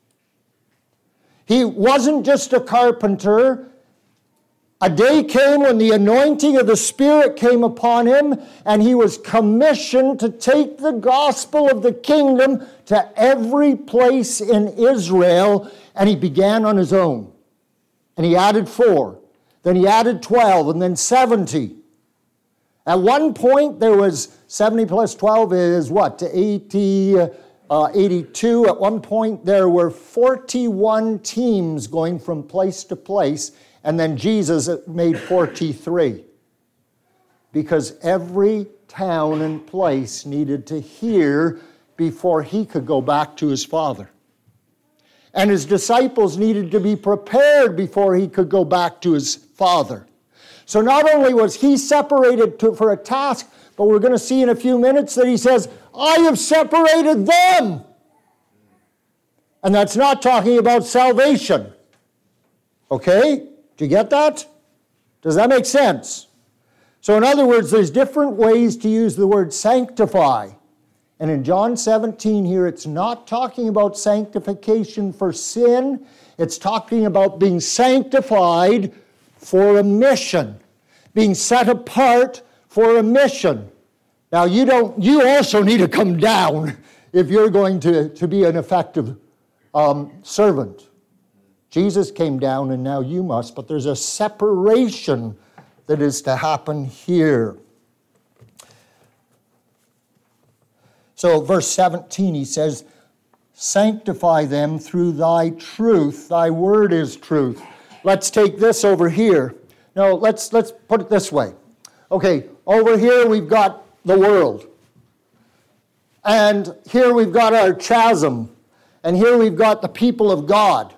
He wasn't just a carpenter. A day came when the anointing of the Spirit came upon him, and he was commissioned to take the gospel of the kingdom to every place in Israel, and he began on his own. And he added four, then he added twelve, and then seventy. At one point, there was seventy plus twelve is what? To eighty, uh, eighty-two. At one point, there were forty-one teams going from place to place, and then Jesus made forty-three. Because every town and place needed to hear before he could go back to his Father. And his disciples needed to be prepared before he could go back to his Father. So not only was he separated to, for a task, but we're going to see in a few minutes that he says, I have separated them. And that's not talking about salvation. Okay? Do you get that? Does that make sense? So in other words, there's different ways to use the word sanctify. And in John seventeen here, it's not talking about sanctification for sin. It's talking about being sanctified for a mission, being set apart for a mission. Now, you don't. You also need to come down if you're going to, to be an effective um, servant. Jesus came down, and now you must, but there's a separation that is to happen here. So, verse seventeen, he says, sanctify them through thy truth. Thy word is truth. Let's take this over here. No, let's let's put it this way. Okay, over here we've got the world. And here we've got our chasm. And here we've got the people of God.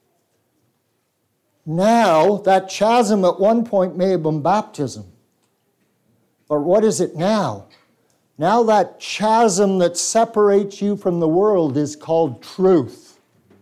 Now, that chasm at one point may have been baptism. But what is it now? Now that chasm that separates you from the world is called truth.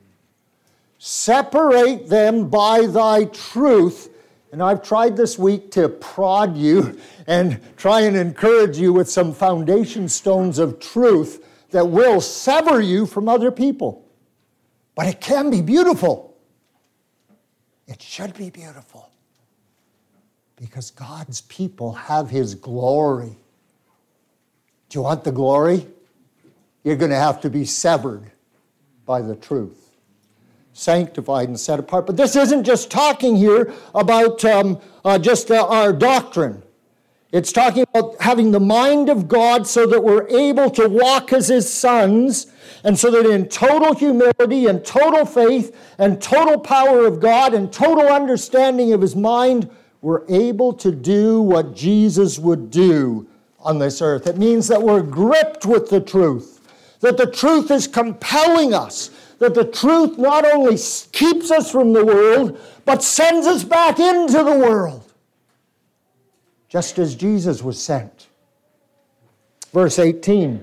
Separate them by thy truth. And I've tried this week to prod you and try and encourage you with some foundation stones of truth that will sever you from other people. But it can be beautiful. It should be beautiful. Because God's people have his glory. Do you want the glory? You're going to have to be severed by the truth. Sanctified and set apart. But this isn't just talking here about um, uh, just uh, our doctrine. It's talking about having the mind of God so that we're able to walk as his sons, and so that in total humility and total faith and total power of God and total understanding of his mind, we're able to do what Jesus would do on this earth. It means that we're gripped with the truth, that the truth is compelling us, that the truth not only keeps us from the world, but sends us back into the world, just as Jesus was sent. Verse eighteen,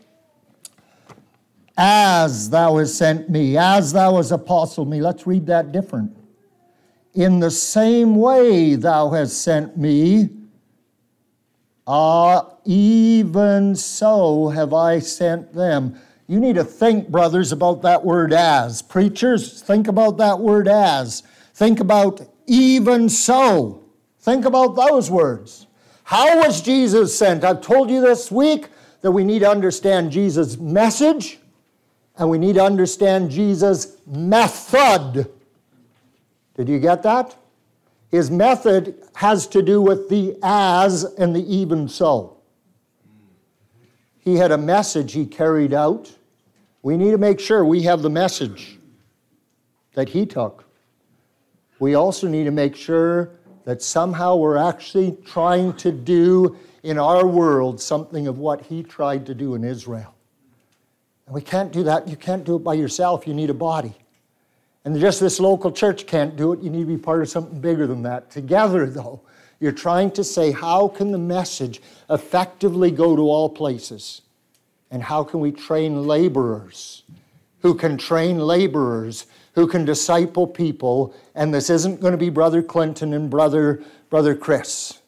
as thou hast sent me, as thou hast apostled me. Let's read that different. In the same way thou hast sent me, Ah, even so have I sent them. You need to think, brothers, about that word as. Preachers, think about that word as. Think about even so. Think about those words. How was Jesus sent? I've told you this week that we need to understand Jesus' message and we need to understand Jesus' method. Did you get that? His method has to do with the as and the even so. He had a message he carried out. We need to make sure we have the message that he took. We also need to make sure that somehow we're actually trying to do in our world something of what he tried to do in Israel. And we can't do that. You can't do it by yourself. You need a body. And just this local church can't do it. You need to be part of something bigger than that. Together, though, you're trying to say, how can the message effectively go to all places? And how can we train laborers who can train laborers, who can disciple people? And this isn't going to be Brother Clinton and Brother, Brother Chris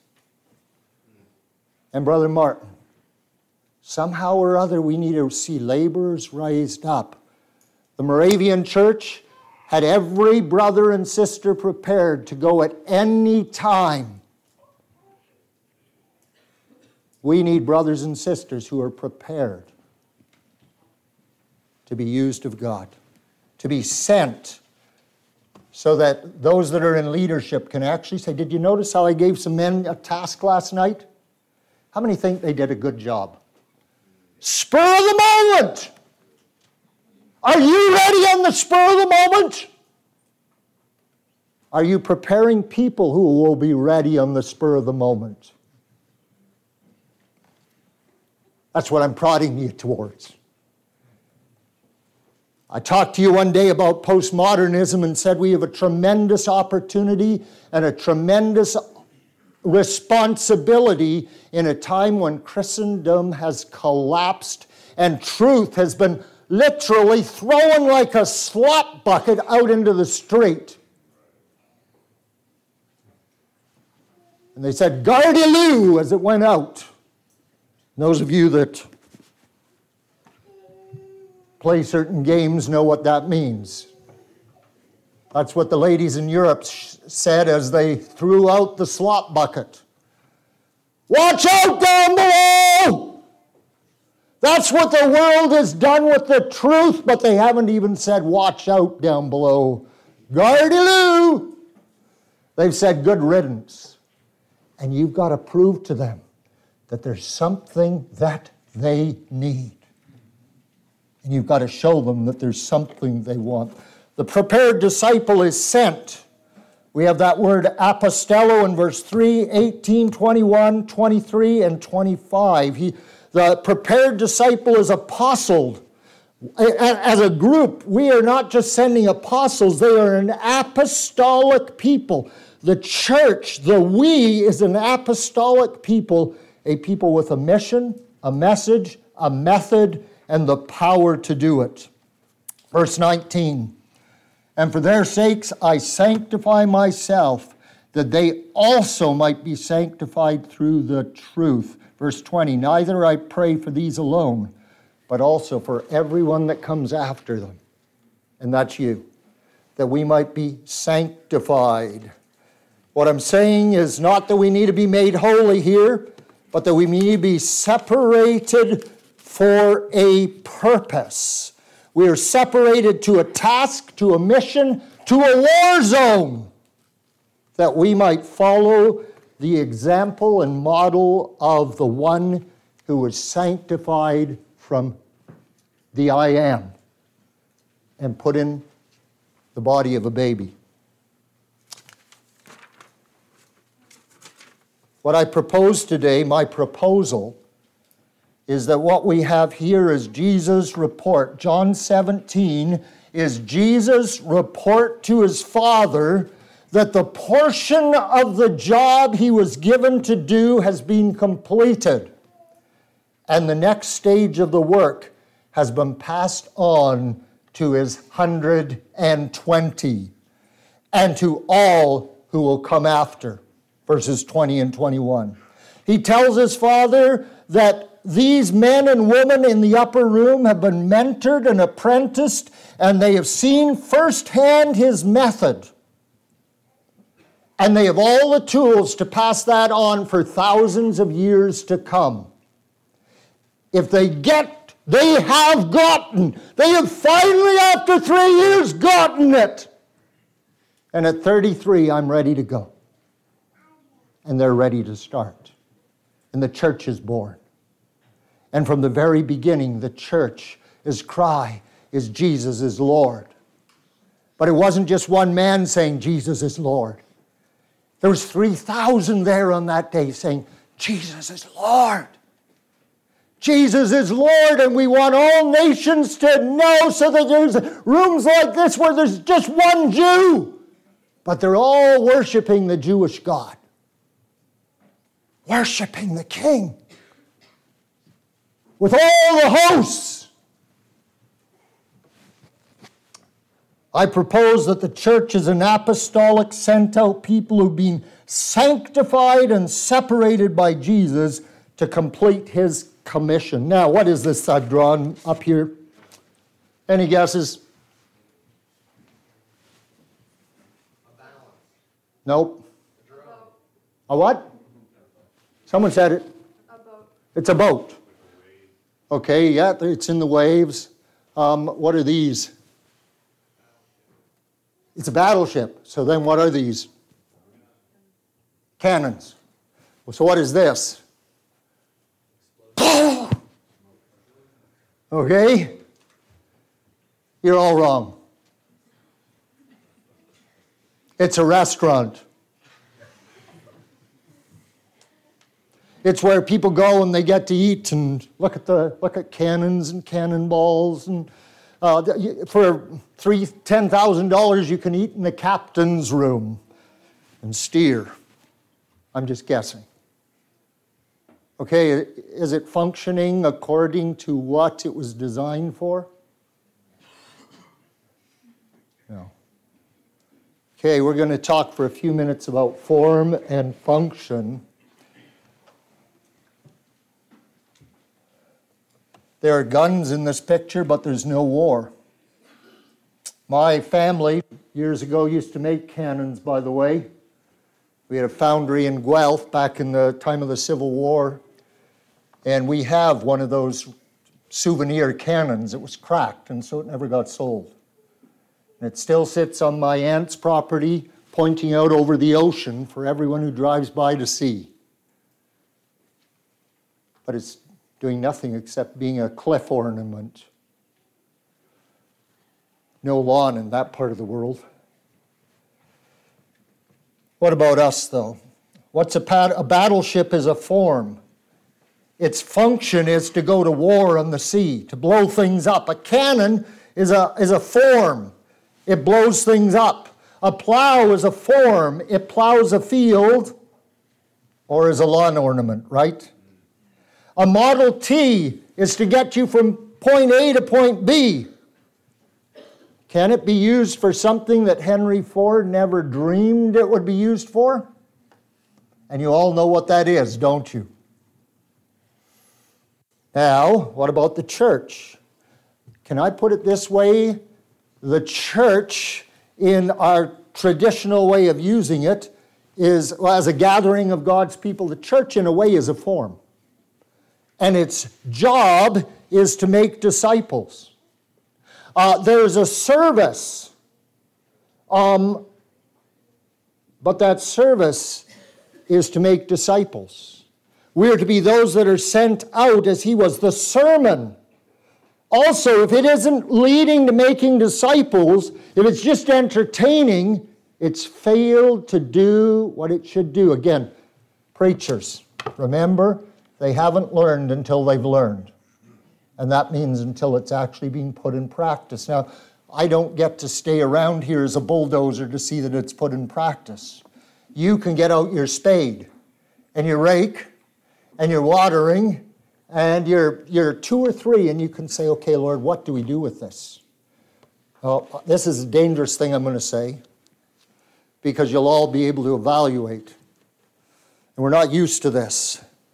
and Brother Martin. Somehow or other, we need to see laborers raised up. The Moravian Church had every brother and sister prepared to go at any time. We need brothers and sisters who are prepared to be used of God, to be sent, so that those that are in leadership can actually say, did you notice how I gave some men a task last night? How many think they did a good job? Spur of the moment! Are you ready on the spur of the moment? Are you preparing people who will be ready on the spur of the moment? That's what I'm prodding you towards. I talked to you one day about postmodernism and said we have a tremendous opportunity and a tremendous responsibility in a time when Christendom has collapsed and truth has been literally thrown like a slop bucket out into the street. And they said, Gardilou, as it went out. And those of you that play certain games know what that means. That's what the ladies in Europe said as they threw out the slop bucket. Watch out down below! That's what the world has done with the truth, but they haven't even said, watch out down below. Gardilou! They've said, good riddance. And you've got to prove to them that there's something that they need. And you've got to show them that there's something they want. The prepared disciple is sent. We have that word apostello in verse three, eighteen, twenty-one, twenty-three, and twenty-five. He, the prepared disciple is apostled. As a group, we are not just sending apostles, they are an apostolic people. The church, the we, is an apostolic people, a people with a mission, a message, a method, and the power to do it. Verse nineteen, and for their sakes I sanctify myself, that they also might be sanctified through the truth. Verse twenty, neither I pray for these alone, but also for everyone that comes after them. And that's you, that we might be sanctified. What I'm saying is not that we need to be made holy here, but that we need to be separated for a purpose. We are separated to a task, to a mission, to a war zone, that we might follow the example and model of the one who was sanctified from the I am and put in the body of a baby. What I propose today, my proposal, is that what we have here is Jesus' report. John seventeen is Jesus' report to his Father that the portion of the job he was given to do has been completed. And the next stage of the work has been passed on to his one hundred twenty and to all who will come after. Verses twenty and twenty-one. He tells his Father that these men and women in the upper room have been mentored and apprenticed, and they have seen firsthand his method. And they have all the tools to pass that on for thousands of years to come. If they get, they have gotten. They have finally, after three years, gotten it. And at thirty-three, I'm ready to go. And they're ready to start. And the church is born. And from the very beginning, the church's cry is Jesus is Lord. But it wasn't just one man saying Jesus is Lord. There was three thousand there on that day saying, Jesus is Lord. Jesus is Lord, and we want all nations to know, so that there's rooms like this where there's just one Jew. But they're all worshiping the Jewish God. Worshiping the King. With all the hosts. I propose that the church is an apostolic, sent out people who've been sanctified and separated by Jesus to complete his commission. Now, what is this I've drawn up here? Any guesses? A balance. Nope. A, a what? Someone said it. a boat. It's a boat. Okay, yeah, it's in the waves. Um, what are these? It's a battleship. So then what are these? Cannons. So what is this? Okay? You're all wrong. It's a restaurant. It's where people go and they get to eat and look at the look at cannons and cannonballs, and uh, for three ten thousand dollars you can eat in the captain's room and steer. I'm just guessing. Okay, is it functioning according to what it was designed for? No. Okay, we're going to talk for a few minutes about form and function. There are guns in this picture, but there's no war. My family, years ago, used to make cannons, by the way. We had a foundry in Guelph back in the time of the Civil War, and we have one of those souvenir cannons. It was cracked, and so it never got sold. And it still sits on my aunt's property, pointing out over the ocean for everyone who drives by to see. But it's doing nothing except being a cliff ornament. No lawn in that part of the world. What about us, though? What's a, pad- a battleship is a form. Its function is to go to war on the sea, to blow things up. A cannon is a, is a form. It blows things up. A plow is a form. It plows a field or is a lawn ornament, right? A Model T is to get you from point A to point B. Can it be used for something that Henry Ford never dreamed it would be used for? And you all know what that is, don't you? Now, what about the church? Can I put it this way? The church, in our traditional way of using it, is, well, as a gathering of God's people, the church in a way is a form. And its job is to make disciples. Uh, there's a service, um, but that service is to make disciples. We are to be those that are sent out as he was. The sermon, also, if it isn't leading to making disciples, if it's just entertaining, it's failed to do what it should do. Again, preachers, remember, they haven't learned until they've learned. And that means until it's actually being put in practice. Now, I don't get to stay around here as a bulldozer to see that it's put in practice. You can get out your spade and your rake and your watering and your, your two or three, and you can say, okay, Lord, what do we do with this? Well, this is a dangerous thing I'm going to say, because you'll all be able to evaluate. And we're not used to this.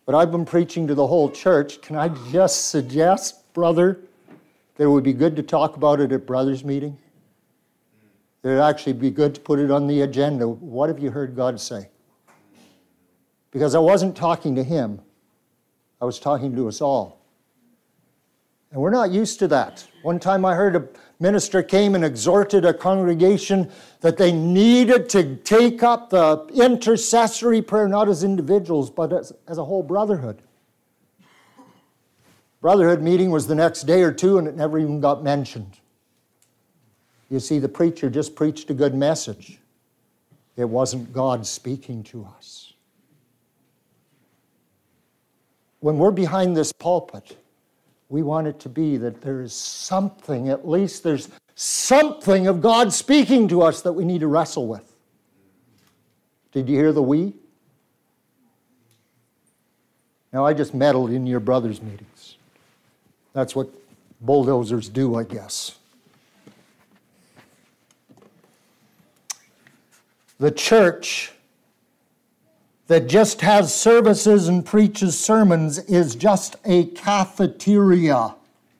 But I've been preaching to the whole church. Can I just suggest, brother, that it would be good to talk about it at brothers' meeting? That it would actually be good to put it on the agenda. What have you heard God say? Because I wasn't talking to him. I was talking to us all. And we're not used to that. One time I heard a minister came and exhorted a congregation that they needed to take up the intercessory prayer, not as individuals, but as, as a whole brotherhood. Brotherhood meeting was the next day or two, and it never even got mentioned. You see, the preacher just preached a good message. It wasn't God speaking to us. When we're behind this pulpit, we want it to be that there is something, at least there's something of God speaking to us that we need to wrestle with. Did you hear the we? Now, I just meddled in your brothers' meetings. That's what bulldozers do, I guess. The church that just has services and preaches sermons is just a cafeteria.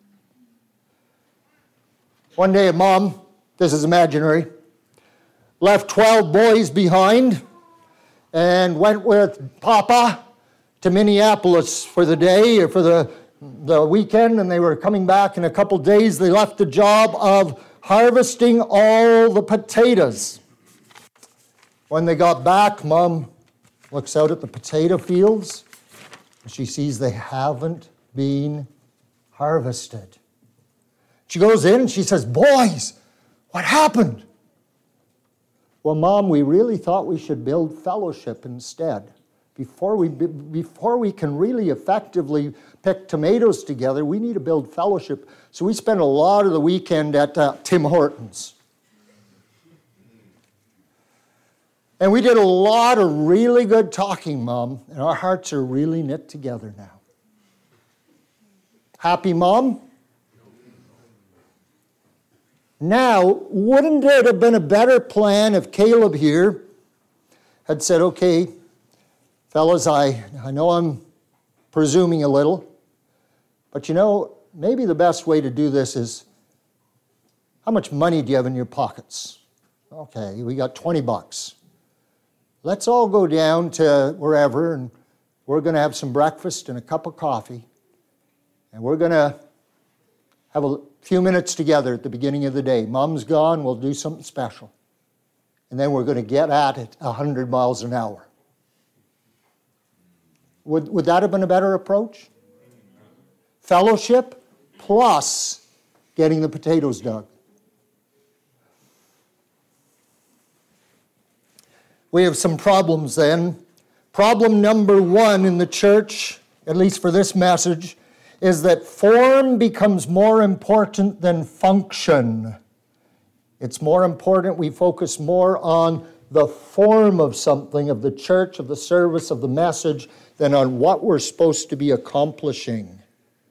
One day a mom, this is imaginary, left twelve boys behind and went with Papa to Minneapolis for the day or for the, the weekend, and they were coming back in a couple days. They left the job of harvesting all the potatoes. When they got back, Mom looks out at the potato fields, and she sees they haven't been harvested. She goes in and she says, "Boys, what happened?" "Well, Mom, we really thought we should build fellowship instead. Before we, before we can really effectively pick tomatoes together, we need to build fellowship. So we spent a lot of the weekend at uh, Tim Hortons. And we did a lot of really good talking, Mom, and our hearts are really knit together now." Happy, Mom? Now, wouldn't it have been a better plan if Caleb here had said, "Okay, fellas, I, I know I'm presuming a little, but you know, maybe the best way to do this is, how much money do you have in your pockets?" "Okay, we got twenty bucks. Let's all go down to wherever, and we're going to have some breakfast and a cup of coffee, and we're going to have a few minutes together at the beginning of the day. Mom's gone, we'll do something special. And then we're going to get at it one hundred miles an hour. Would, would that have been a better approach? Fellowship plus getting the potatoes dug. We have some problems then. Problem number one in the church, at least for this message, is that form becomes more important than function. It's more important we focus more on the form of something, of the church, of the service, of the message, than on what we're supposed to be accomplishing.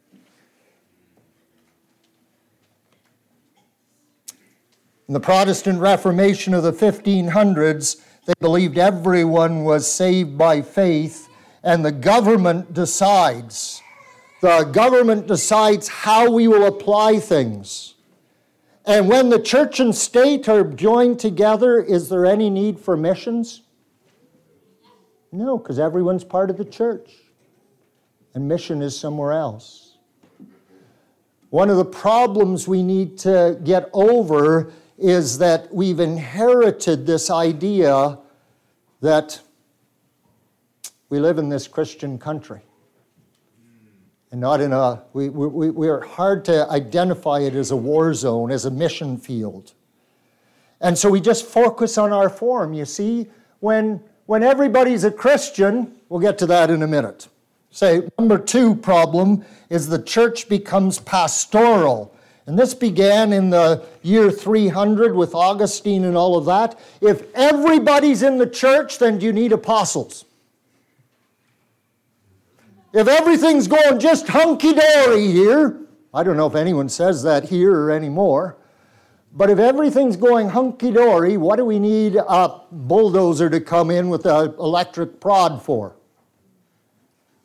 In the Protestant Reformation of the fifteen hundreds, they believed everyone was saved by faith, and the government decides. The government decides how we will apply things. And when the church and state are joined together, is there any need for missions? No, because everyone's part of the church. And mission is somewhere else. One of the problems we need to get over is that we've inherited this idea that we live in this Christian country. And not in a, we, we, we are hard to identify it as a war zone, as a mission field. And so we just focus on our form. You see, when, when everybody's a Christian, we'll get to that in a minute. Say, number two problem is the church becomes pastoral. And this began in the year three hundred with Augustine and all of that. If everybody's in the church, then do you need apostles? If everything's going just hunky-dory here, I don't know if anyone says that here or anymore, but if everything's going hunky-dory, what do we need a bulldozer to come in with an electric prod for?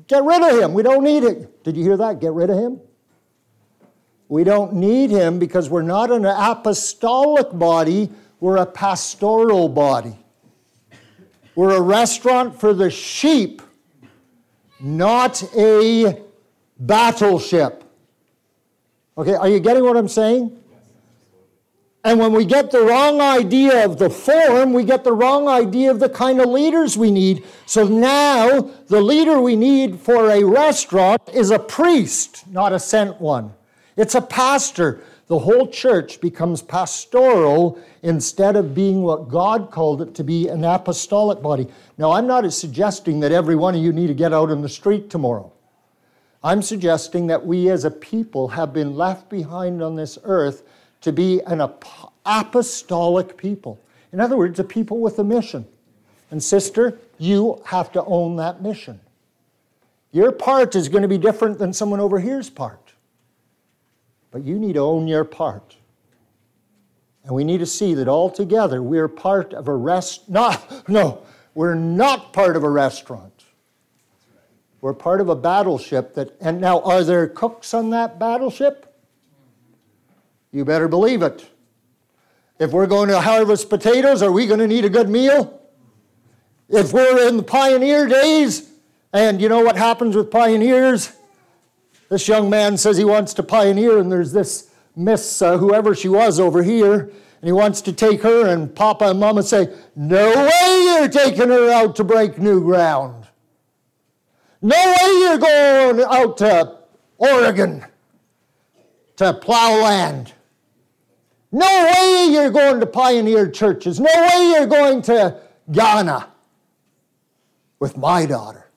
Get rid of him. We don't need it. Did you hear that? Get rid of him. We don't need him because we're not an apostolic body. We're a pastoral body. We're a restaurant for the sheep, not a battleship. Okay, are you getting what I'm saying? And when we get the wrong idea of the form, we get the wrong idea of the kind of leaders we need. So now, the leader we need for a restaurant is a priest, not a sent one. It's a pastor. The whole church becomes pastoral instead of being what God called it to be, an apostolic body. Now, I'm not suggesting that every one of you need to get out on the street tomorrow. I'm suggesting that we as a people have been left behind on this earth to be an apostolic people. In other words, a people with a mission. And sister, you have to own that mission. Your part is going to be different than someone over here's part. But you need to own your part. And we need to see that altogether we're part of a rest. Not, no, we're not part of a restaurant. We're part of a battleship that, and now are there cooks on that battleship? You better believe it. If we're going to harvest potatoes, are we going to need a good meal? If we're in the pioneer days, and you know what happens with pioneers? This young man says he wants to pioneer, and there's this Miss, uh, whoever she was over here, and he wants to take her, and Papa and Mama say, no way you're taking her out to break new ground. No way you're going out to Oregon to plow land. No way you're going to pioneer churches. No way you're going to Ghana with my daughter.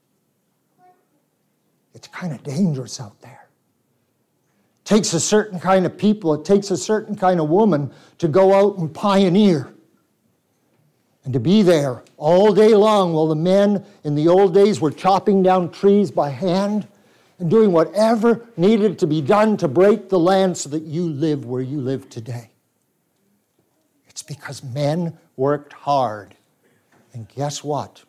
It's kind of dangerous out there. It takes a certain kind of people, it takes a certain kind of woman to go out and pioneer and to be there all day long while the men in the old days were chopping down trees by hand and doing whatever needed to be done to break the land so that you live where you live today. It's because men worked hard. And guess what?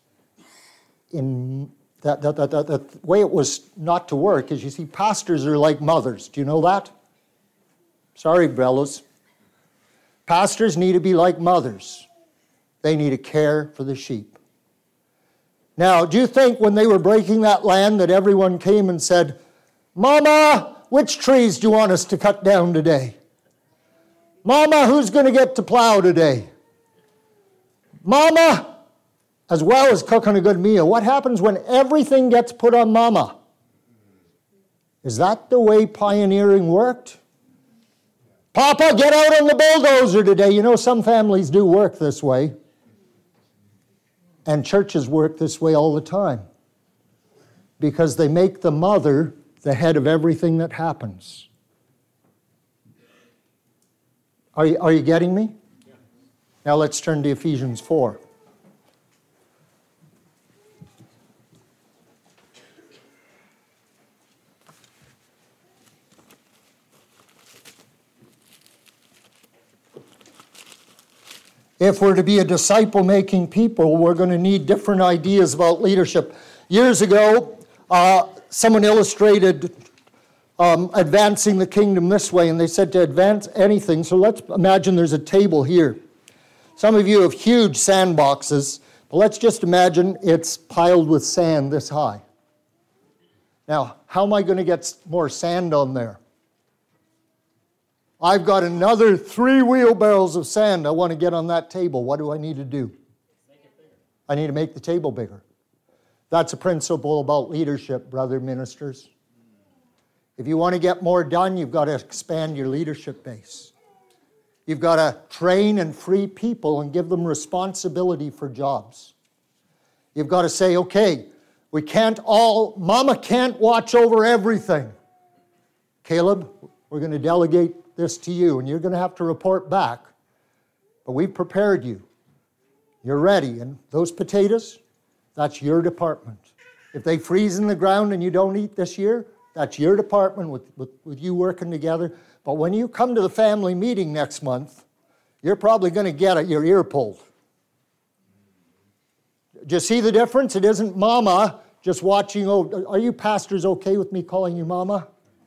In that, that, that, that, that way it was not to work is, you see, pastors are like mothers. Do you know that? Sorry, fellows. Pastors need to be like mothers. They need to care for the sheep. Now, do you think when they were breaking that land that everyone came and said, Mama, which trees do you want us to cut down today? Mama, who's going to get to plow today? Mama, as well as cooking a good meal. What happens when everything gets put on Mama? Is that the way pioneering worked? Papa, get out on the bulldozer today. You know, some families do work this way. And churches work this way all the time. Because they make the mother the head of everything that happens. Are you, are you getting me? Yeah. Now let's turn to Ephesians four. If we're to be a disciple-making people, we're going to need different ideas about leadership. Years ago, uh, someone illustrated um, advancing the kingdom this way, and they said to advance anything. So let's imagine there's a table here. Some of you have huge sandboxes, but let's just imagine it's piled with sand this high. Now, how am I going to get more sand on there? I've got another three wheelbarrows of sand I want to get on that table. What do I need to do? Make it bigger. I need to make the table bigger. That's a principle about leadership, brother ministers. If you want to get more done, you've got to expand your leadership base. You've got to train and free people and give them responsibility for jobs. You've got to say, okay, we can't all, Mama can't watch over everything. Caleb, we're going to delegate this to you, and you're going to have to report back. But we've prepared you. You're ready. And those potatoes, that's your department. If they freeze in the ground and you don't eat this year, that's your department with, with, with you working together. But when you come to the family meeting next month, you're probably going to get your ear pulled. Do you see the difference? It isn't Mama just watching. Oh, are you pastors okay with me calling you mama?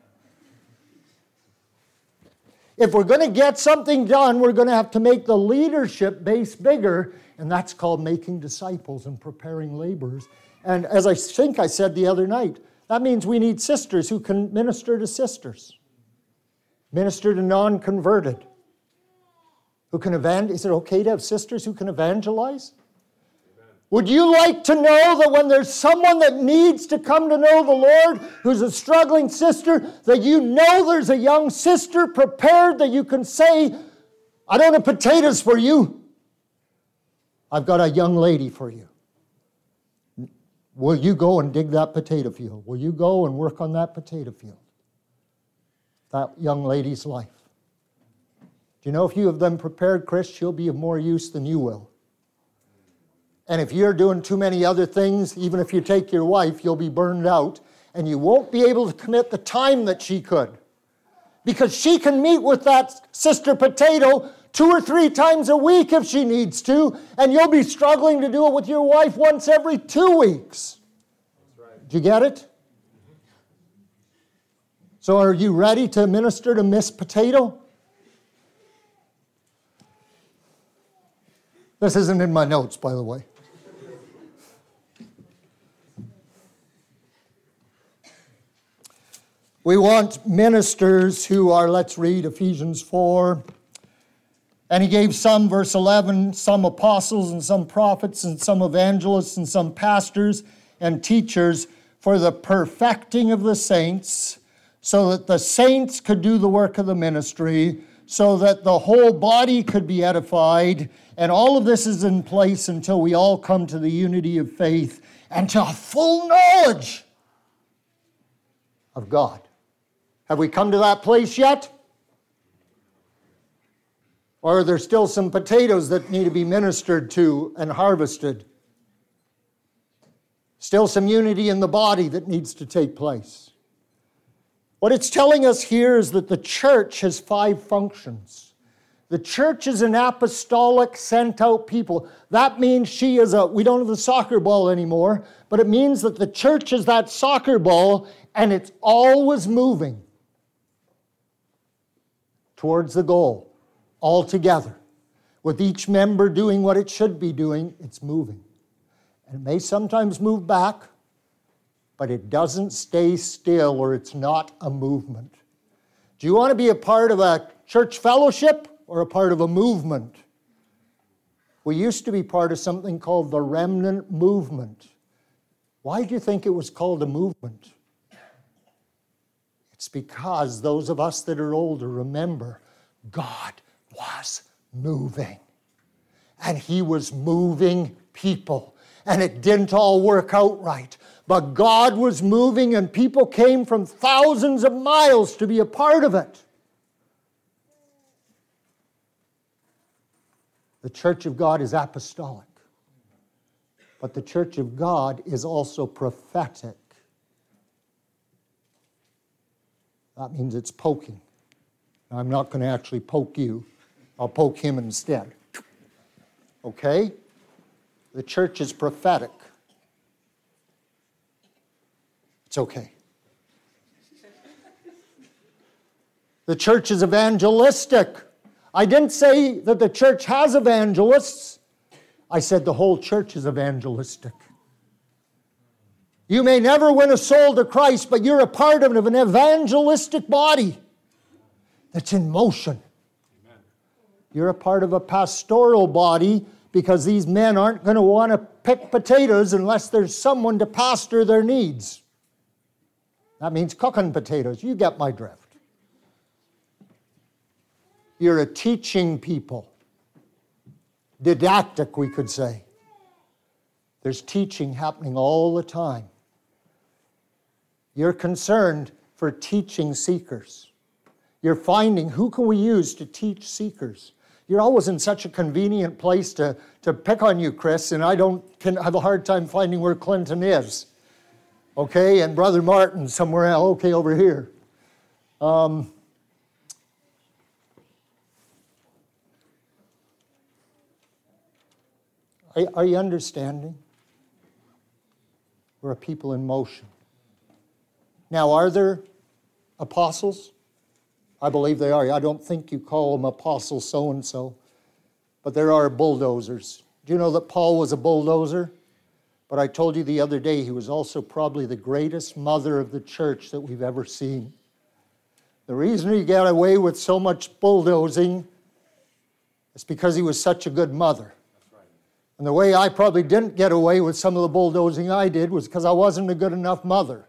If we're going to get something done, we're going to have to make the leadership base bigger, and that's called making disciples and preparing laborers. And as I think I said the other night, that means we need sisters who can minister to sisters, minister to non-converted, who can evangelize. Is it okay to have sisters who can evangelize? Would you like to know that when there's someone that needs to come to know the Lord, who's a struggling sister, that you know there's a young sister prepared that you can say, I don't have potatoes for you. I've got a young lady for you. Will you go and dig that potato field? Will you go and work on that potato field? That young lady's life. Do you know if you have them prepared, Chris, she'll be of more use than you will. And if you're doing too many other things, even if you take your wife, you'll be burned out, and you won't be able to commit the time that she could. Because she can meet with that sister potato two or three times a week if she needs to, and you'll be struggling to do it with your wife once every two weeks. That's right. Do you get it? So are you ready to minister to Miss Potato? This isn't in my notes, by the way. We want ministers who are, let's read Ephesians four. And he gave some, verse eleven, some apostles and some prophets and some evangelists and some pastors and teachers for the perfecting of the saints, so that the saints could do the work of the ministry, so that the whole body could be edified. And all of this is in place until we all come to the unity of faith and to a full knowledge of God. Have we come to that place yet? Or are there still some potatoes that need to be ministered to and harvested? Still some unity in the body that needs to take place. What it's telling us here is that the church has five functions. The church is an apostolic, sent-out people. That means she is a, we don't have the soccer ball anymore, but it means that the church is that soccer ball, and it's always moving towards the goal, all together. With each member doing what it should be doing, it's moving. And it may sometimes move back, but it doesn't stay still, or it's not a movement. Do you want to be a part of a church fellowship or a part of a movement? We used to be part of something called the Remnant Movement. Why do you think it was called a movement? It's because those of us that are older remember God was moving. And he was moving people. And it didn't all work out right. But God was moving, and people came from thousands of miles to be a part of it. The Church of God is apostolic. But the Church of God is also prophetic. That means it's poking. I'm not going to actually poke you. I'll poke him instead. Okay? The church is prophetic. It's okay. The church is evangelistic. I didn't say that the church has evangelists. I said the whole church is evangelistic. You may never win a soul to Christ, but you're a part of an evangelistic body that's in motion. Amen. You're a part of a pastoral body because these men aren't going to want to pick potatoes unless there's someone to pastor their needs. That means cooking potatoes. You get my drift. You're a teaching people. Didactic, we could say. There's teaching happening all the time. You're concerned for teaching seekers. You're finding who can we use to teach seekers. You're always in such a convenient place to, to pick on you, Chris, and I don't can have a hard time finding where Clinton is. Okay, and Brother Martin somewhere else. Okay, over here. Um, are, are you understanding? We're a people in motion. Now, are there apostles? I believe they are. I don't think you call them apostle so-and-so, but there are bulldozers. Do you know that Paul was a bulldozer? But I told you the other day he was also probably the greatest mother of the church that we've ever seen. The reason he got away with so much bulldozing is because he was such a good mother. And the way I probably didn't get away with some of the bulldozing I did was because I wasn't a good enough mother.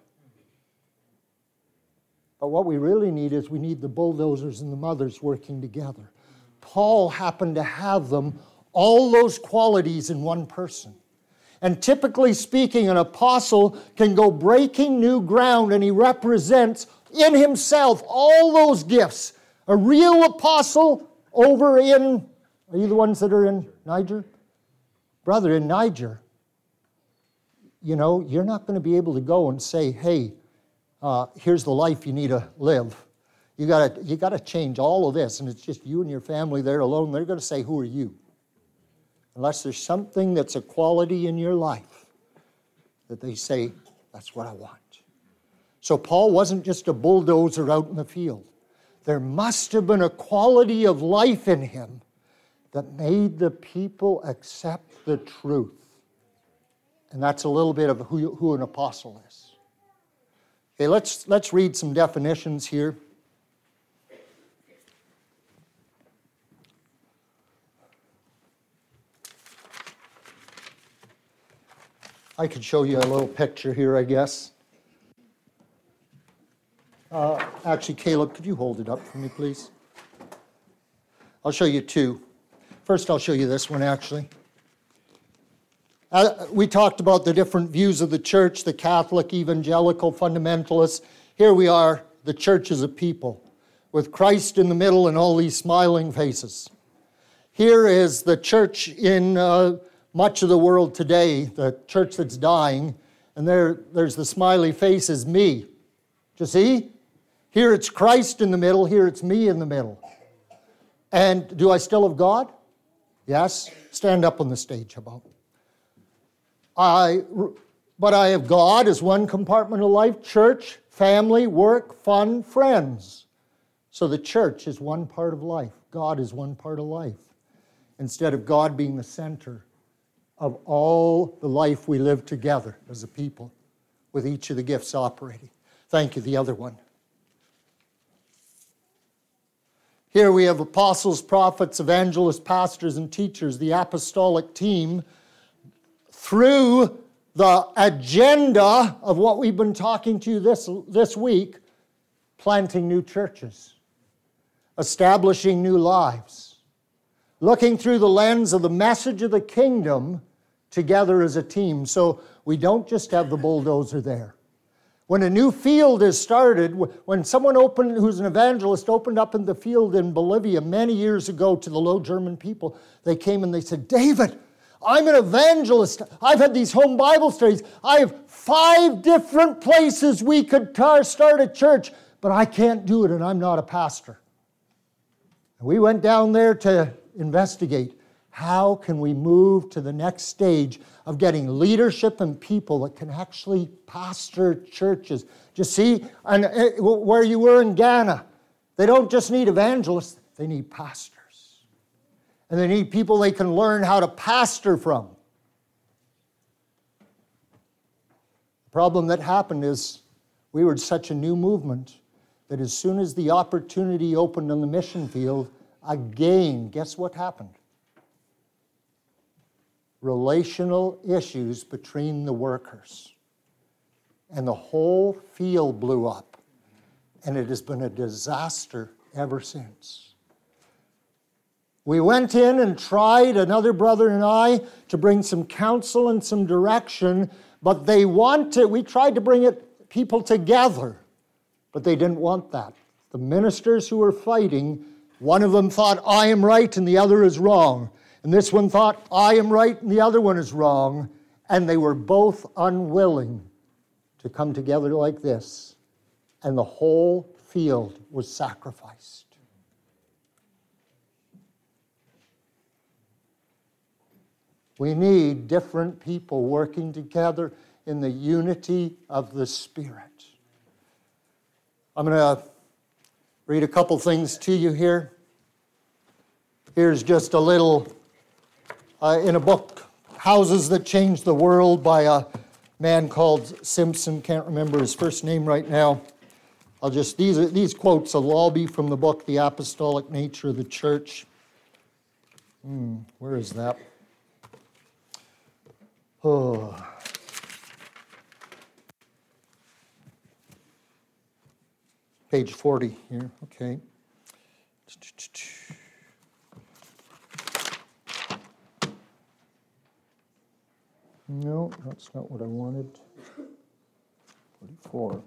But what we really need is we need the bulldozers and the mothers working together. Paul happened to have them, all those qualities in one person. And typically speaking, an apostle can go breaking new ground, and he represents in himself all those gifts. A real apostle over in, are you the ones that are in Niger? Brother, in Niger, you know, you're not going to be able to go and say, hey, uh, here's the life you need to live. You got you got to change all of this, and it's just you and your family there alone. They're going to say, who are you? Unless there's something that's a quality in your life that they say, that's what I want. So Paul wasn't just a bulldozer out in the field. There must have been a quality of life in him that made the people accept the truth. And that's a little bit of who, who an apostle is. Okay, let's, let's read some definitions here. I could show you a little picture here, I guess. Uh, actually, Caleb, could you hold it up for me, please? I'll show you two. First, I'll show you this one, actually. Uh, we talked about the different views of the church, the Catholic, evangelical, fundamentalists. Here we are, the church as a people, with Christ in the middle and all these smiling faces. Here is the church in uh, much of the world today, the church that's dying, and there, there's the smiley faces, me. Do you see? Here it's Christ in the middle, here it's me in the middle. And do I still have God? Yes. Stand up on the stage, how about? I, but I have God as one compartment of life, church, family, work, fun, friends. So the church is one part of life. God is one part of life. Instead of God being the center of all the life we live together as a people, with each of the gifts operating. Thank you. The other one. Here we have apostles, prophets, evangelists, pastors, and teachers, the apostolic team, through the agenda of what we've been talking to you this, this week, planting new churches, establishing new lives, looking through the lens of the message of the kingdom together as a team. So we don't just have the bulldozer there. When a new field is started, when someone opened, who's an evangelist opened up in the field in Bolivia many years ago to the Low German people, they came and they said, David, I'm an evangelist. I've had these home Bible studies. I have five different places we could tar- start a church, but I can't do it and I'm not a pastor. And we went down there to investigate. How can we move to the next stage of getting leadership and people that can actually pastor churches? Do you see? And where you were in Ghana, they don't just need evangelists, they need pastors. And they need people they can learn how to pastor from. The problem that happened is we were such a new movement that as soon as the opportunity opened on the mission field, again, guess what happened? Relational issues between the workers. And the whole field blew up. And it has been a disaster ever since. We went in and tried, another brother and I, to bring some counsel and some direction, but they wanted, we tried to bring it, people together, but they didn't want that. The ministers who were fighting, one of them thought, I am right and the other is wrong. And this one thought, I am right and the other one is wrong. And they were both unwilling to come together like this. And the whole field was sacrificed. We need different people working together in the unity of the Spirit. I'm going to read a couple things to you here. Here's just a little, uh, in a book, Houses That Changed the World, by a man called Simpson. Can't remember his first name right now. I'll just, these, are, these quotes will all be from the book, The Apostolic Nature of the Church. Hmm, where is that? Oh. Page forty here, okay. No, that's not what I wanted. forty-four.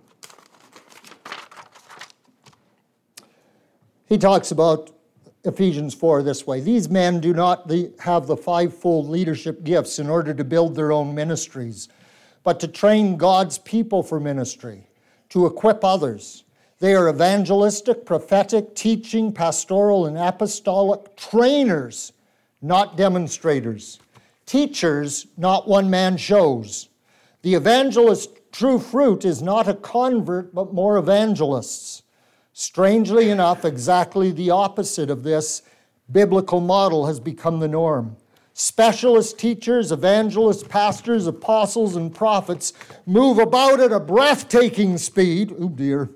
He talks about Ephesians four this way. These men do not have the fivefold leadership gifts in order to build their own ministries, but to train God's people for ministry, to equip others. They are evangelistic, prophetic, teaching, pastoral, and apostolic trainers, not demonstrators. Teachers, not one-man shows. The evangelist's true fruit is not a convert, but more evangelists. Strangely enough, exactly the opposite of this biblical model has become the norm. Specialist teachers, evangelists, pastors, apostles, and prophets move about at a breathtaking speed. Oh dear.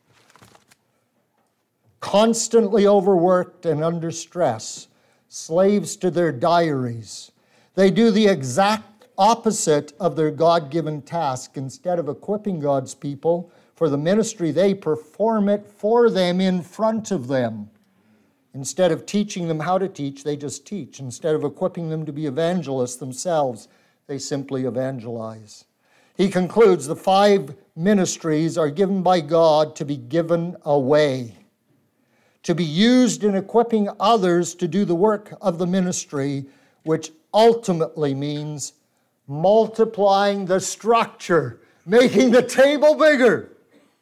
Constantly overworked and under stress, slaves to their diaries. They do the exact opposite of their God-given task. Instead of equipping God's people for the ministry, they perform it for them in front of them. Instead of teaching them how to teach, they just teach. Instead of equipping them to be evangelists themselves, they simply evangelize. He concludes the five ministries are given by God to be given away, to be used in equipping others to do the work of the ministry, which ultimately means multiplying the structure, making the table bigger,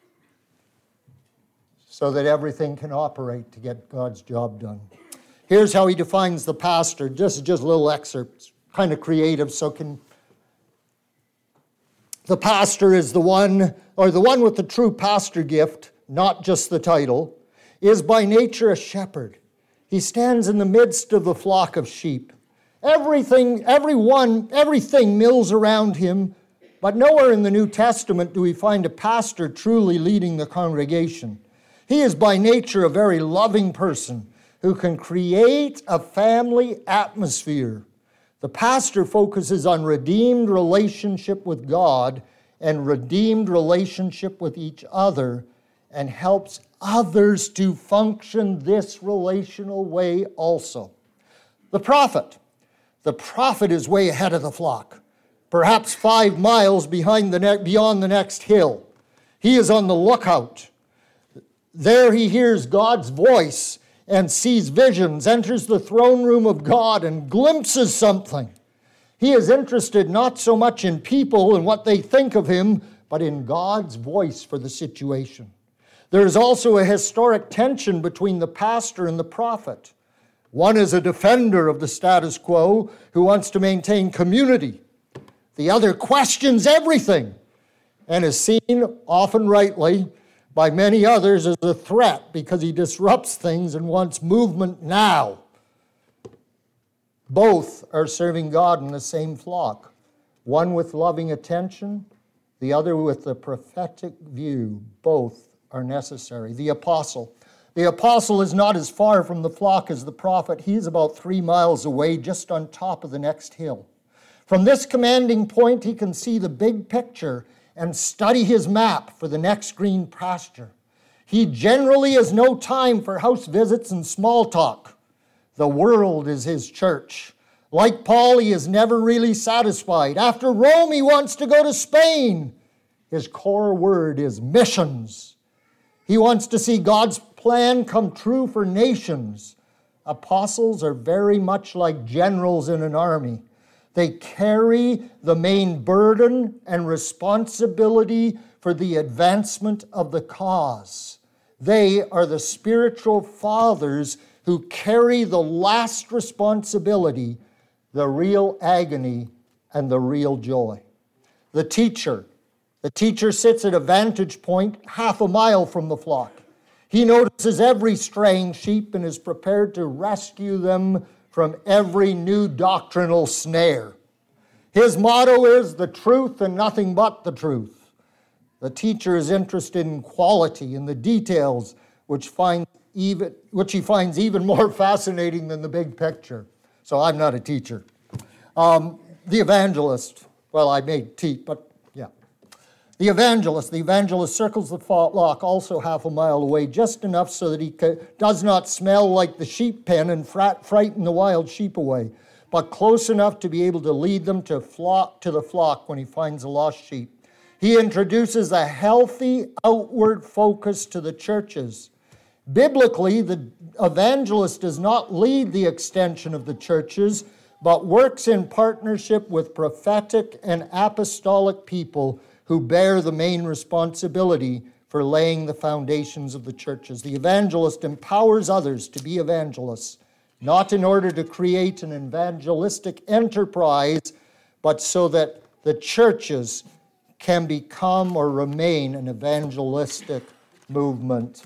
so that everything can operate to get God's job done. Here's how he defines the pastor. Just, just a little excerpt, kind of creative, so can... The pastor is the one, or the one with the true pastor gift, not just the title, is by nature a shepherd. He stands in the midst of the flock of sheep. Everything, everyone, everything mills around him, but nowhere in the New Testament do we find a pastor truly leading the congregation. He is by nature a very loving person who can create a family atmosphere. The pastor focuses on redeemed relationship with God and redeemed relationship with each other, and helps others to function this relational way also. The prophet. The prophet is way ahead of the flock, perhaps five miles behind the ne- beyond the next hill. He is on the lookout. There he hears God's voice and sees visions, enters the throne room of God and glimpses something. He is interested not so much in people and what they think of him, but in God's voice for the situation. There is also a historic tension between the pastor and the prophet. One is a defender of the status quo who wants to maintain community. The other questions everything and is seen, often rightly, by many others as a threat because he disrupts things and wants movement now. Both are serving God in the same flock, one with loving attention, the other with the prophetic view. Both are necessary. The apostle. The apostle is not as far from the flock as the prophet. He is about three miles away, just on top of the next hill. From this commanding point, he can see the big picture and study his map for the next green pasture. He generally has no time for house visits and small talk. The world is his church. Like Paul, he is never really satisfied. After Rome, he wants to go to Spain. His core word is missions. He wants to see God's plan come true for nations. Apostles are very much like generals in an army. They carry the main burden and responsibility for the advancement of the cause. They are the spiritual fathers who carry the last responsibility, the real agony, and the real joy. the teacher. The teacher sits at a vantage point half a mile from the flock. He notices every straying sheep and is prepared to rescue them from every new doctrinal snare. His motto is the truth and nothing but the truth. The teacher is interested in quality, in the details, which, find even, which he finds even more fascinating than the big picture. So I'm not a teacher. Um, the evangelist, well, I may teach, but yeah. The evangelist, the evangelist circles the flock also half a mile away, just enough so that he does not smell like the sheep pen and frighten the wild sheep away, but close enough to be able to lead them to flock to the flock when he finds a lost sheep. He introduces a healthy outward focus to the churches. Biblically, the evangelist does not lead the extension of the churches, but works in partnership with prophetic and apostolic people who bear the main responsibility for laying the foundations of the churches. The evangelist empowers others to be evangelists, not in order to create an evangelistic enterprise, but so that the churches can become or remain an evangelistic movement.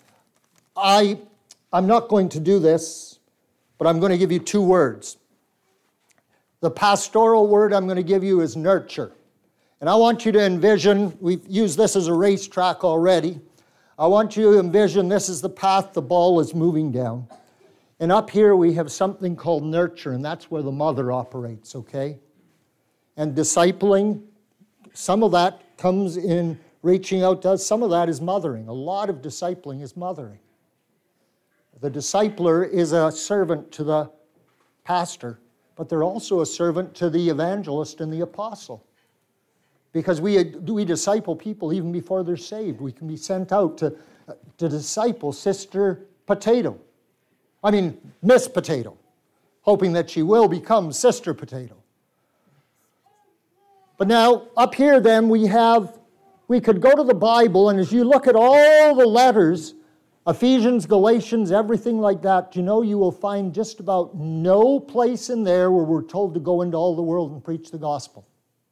I, I'm not going to do this, but I'm going to give you two words. The pastoral word I'm going to give you is nurture. And I want you to envision, we've used this as a racetrack already. I want you to envision this is the path the ball is moving down. And up here we have something called nurture, and that's where the mother operates, okay? And discipling, some of that comes in reaching out to us. Some of that is mothering. A lot of discipling is mothering. The discipler is a servant to the pastor, but they're also a servant to the evangelist and the apostle. Because we, we disciple people even before they're saved. We can be sent out to, to disciple Sister Potato. I mean, Miss Potato, hoping that she will become Sister Potato. But now, up here then, we have, we could go to the Bible, and as you look at all the letters, Ephesians, Galatians, everything like that, you know, you will find just about no place in there where we're told to go into all the world and preach the gospel.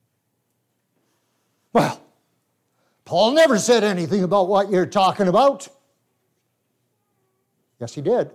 Well, Paul never said anything about what you're talking about. Yes, he did.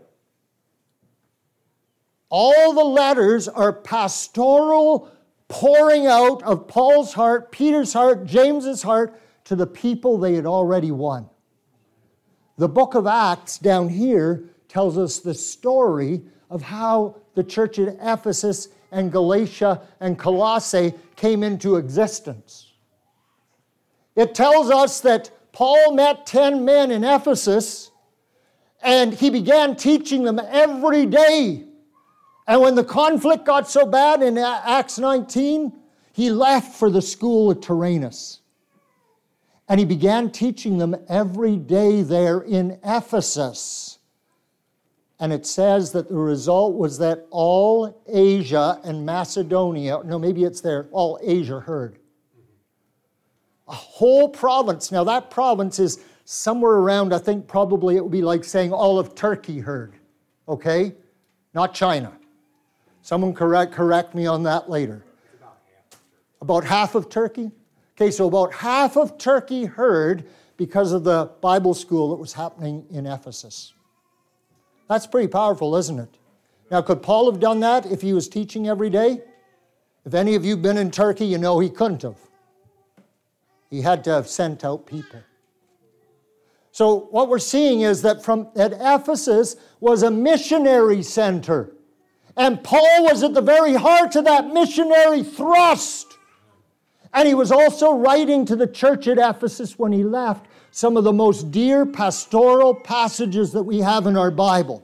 All the letters are pastoral pouring out of Paul's heart, Peter's heart, James's heart to the people they had already won. The book of Acts down here tells us the story of how the church at Ephesus and Galatia and Colossae came into existence. It tells us that Paul met ten men in Ephesus and he began teaching them every day. And when the conflict got so bad in Acts nineteen, he left for the school at Tyrannus. And he began teaching them every day there in Ephesus. And it says that the result was that all Asia and Macedonia, no, maybe it's there, all Asia heard. A whole province. Now that province is somewhere around, I think probably it would be like saying all of Turkey heard. Okay? Not China. Someone correct, correct me on that later. About half of Turkey? Okay, so about half of Turkey heard because of the Bible school that was happening in Ephesus. That's pretty powerful, isn't it? Now, could Paul have done that if he was teaching every day? If any of you have been in Turkey, you know he couldn't have. He had to have sent out people. So what we're seeing is that from at Ephesus was a missionary center. And Paul was at the very heart of that missionary thrust. And he was also writing to the church at Ephesus when he left some of the most dear pastoral passages that we have in our Bible.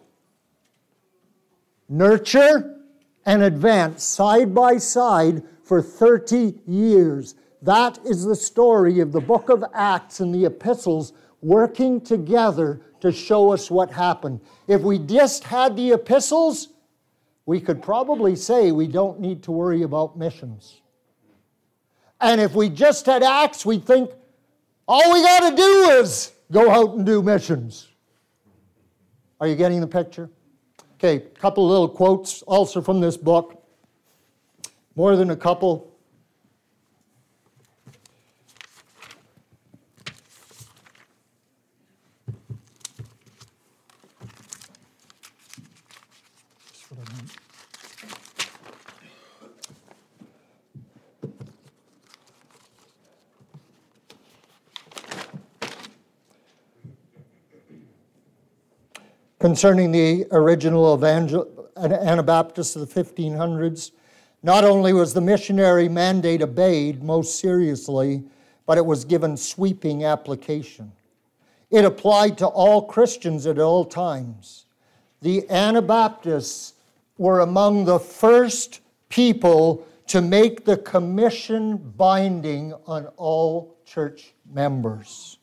Nurture and advance side by side for thirty years. That is the story of the book of Acts and the epistles working together to show us what happened. If we just had the epistles, we could probably say we don't need to worry about missions. And if we just had Acts, we'd think all we got to do is go out and do missions. Are you getting the picture? Okay, a couple of little quotes also from this book. More than a couple. concerning the original evangel- Anabaptists of the fifteen hundreds. Not only was the missionary mandate obeyed most seriously, but it was given sweeping application. It applied to all Christians at all times. The Anabaptists were among the first people to make the commission binding on all church members.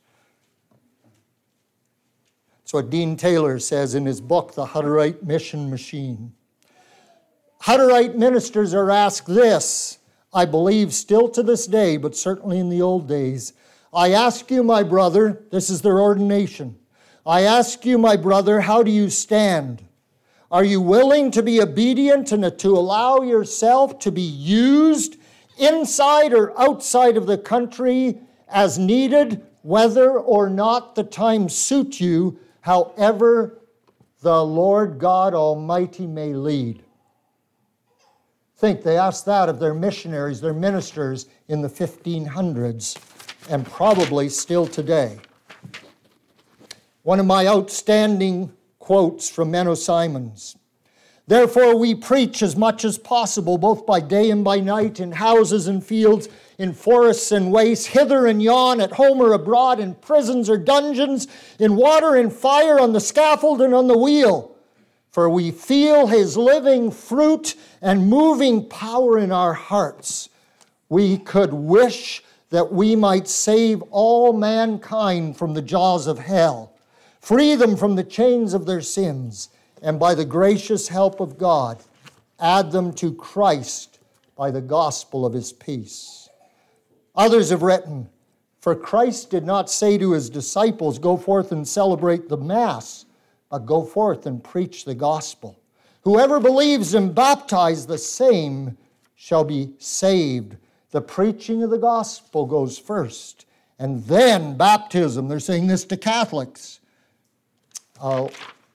That's what Dean Taylor says in his book, The Hutterite Mission Machine. Hutterite ministers are asked this, I believe still to this day, but certainly in the old days. I ask you, my brother, this is their ordination. I ask you, my brother, how do you stand? Are you willing to be obedient and to allow yourself to be used inside or outside of the country as needed, whether or not the times suit you, however the Lord God Almighty may lead? Think, they asked that of their missionaries, their ministers in the fifteen hundreds, and probably still today. One of my outstanding quotes from Menno Simons. Therefore we preach as much as possible, both by day and by night, in houses and fields, in forests and wastes, hither and yon, at home or abroad, in prisons or dungeons, in water and fire, on the scaffold and on the wheel. For we feel his living fruit and moving power in our hearts. We could wish that we might save all mankind from the jaws of hell, free them from the chains of their sins, and by the gracious help of God, add them to Christ by the gospel of his peace. Others have written, for Christ did not say to his disciples, go forth and celebrate the Mass, but go forth and preach the gospel. Whoever believes and baptized, the same shall be saved. The preaching of the gospel goes first, and then baptism. They're saying this to Catholics. Uh,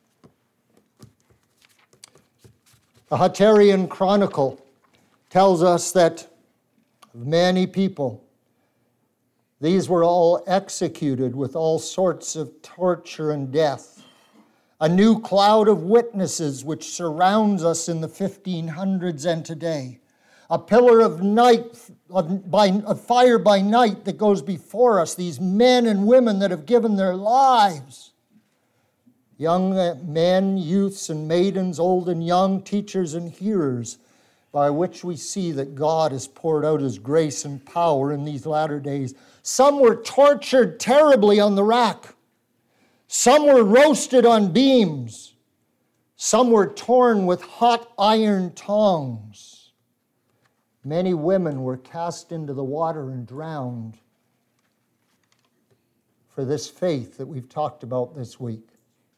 the Hutterian Chronicle tells us that many people, these were all executed with all sorts of torture and death. A new cloud of witnesses which surrounds us in the fifteen hundreds and today. A pillar of night, of, by, of fire by night that goes before us. These men and women that have given their lives. Young men, youths and maidens, old and young, teachers and hearers, by which we see that God has poured out his grace and power in these latter days. Some were tortured terribly on the rack. Some were roasted on beams. Some were torn with hot iron tongs. Many women were cast into the water and drowned for this faith that we've talked about this week.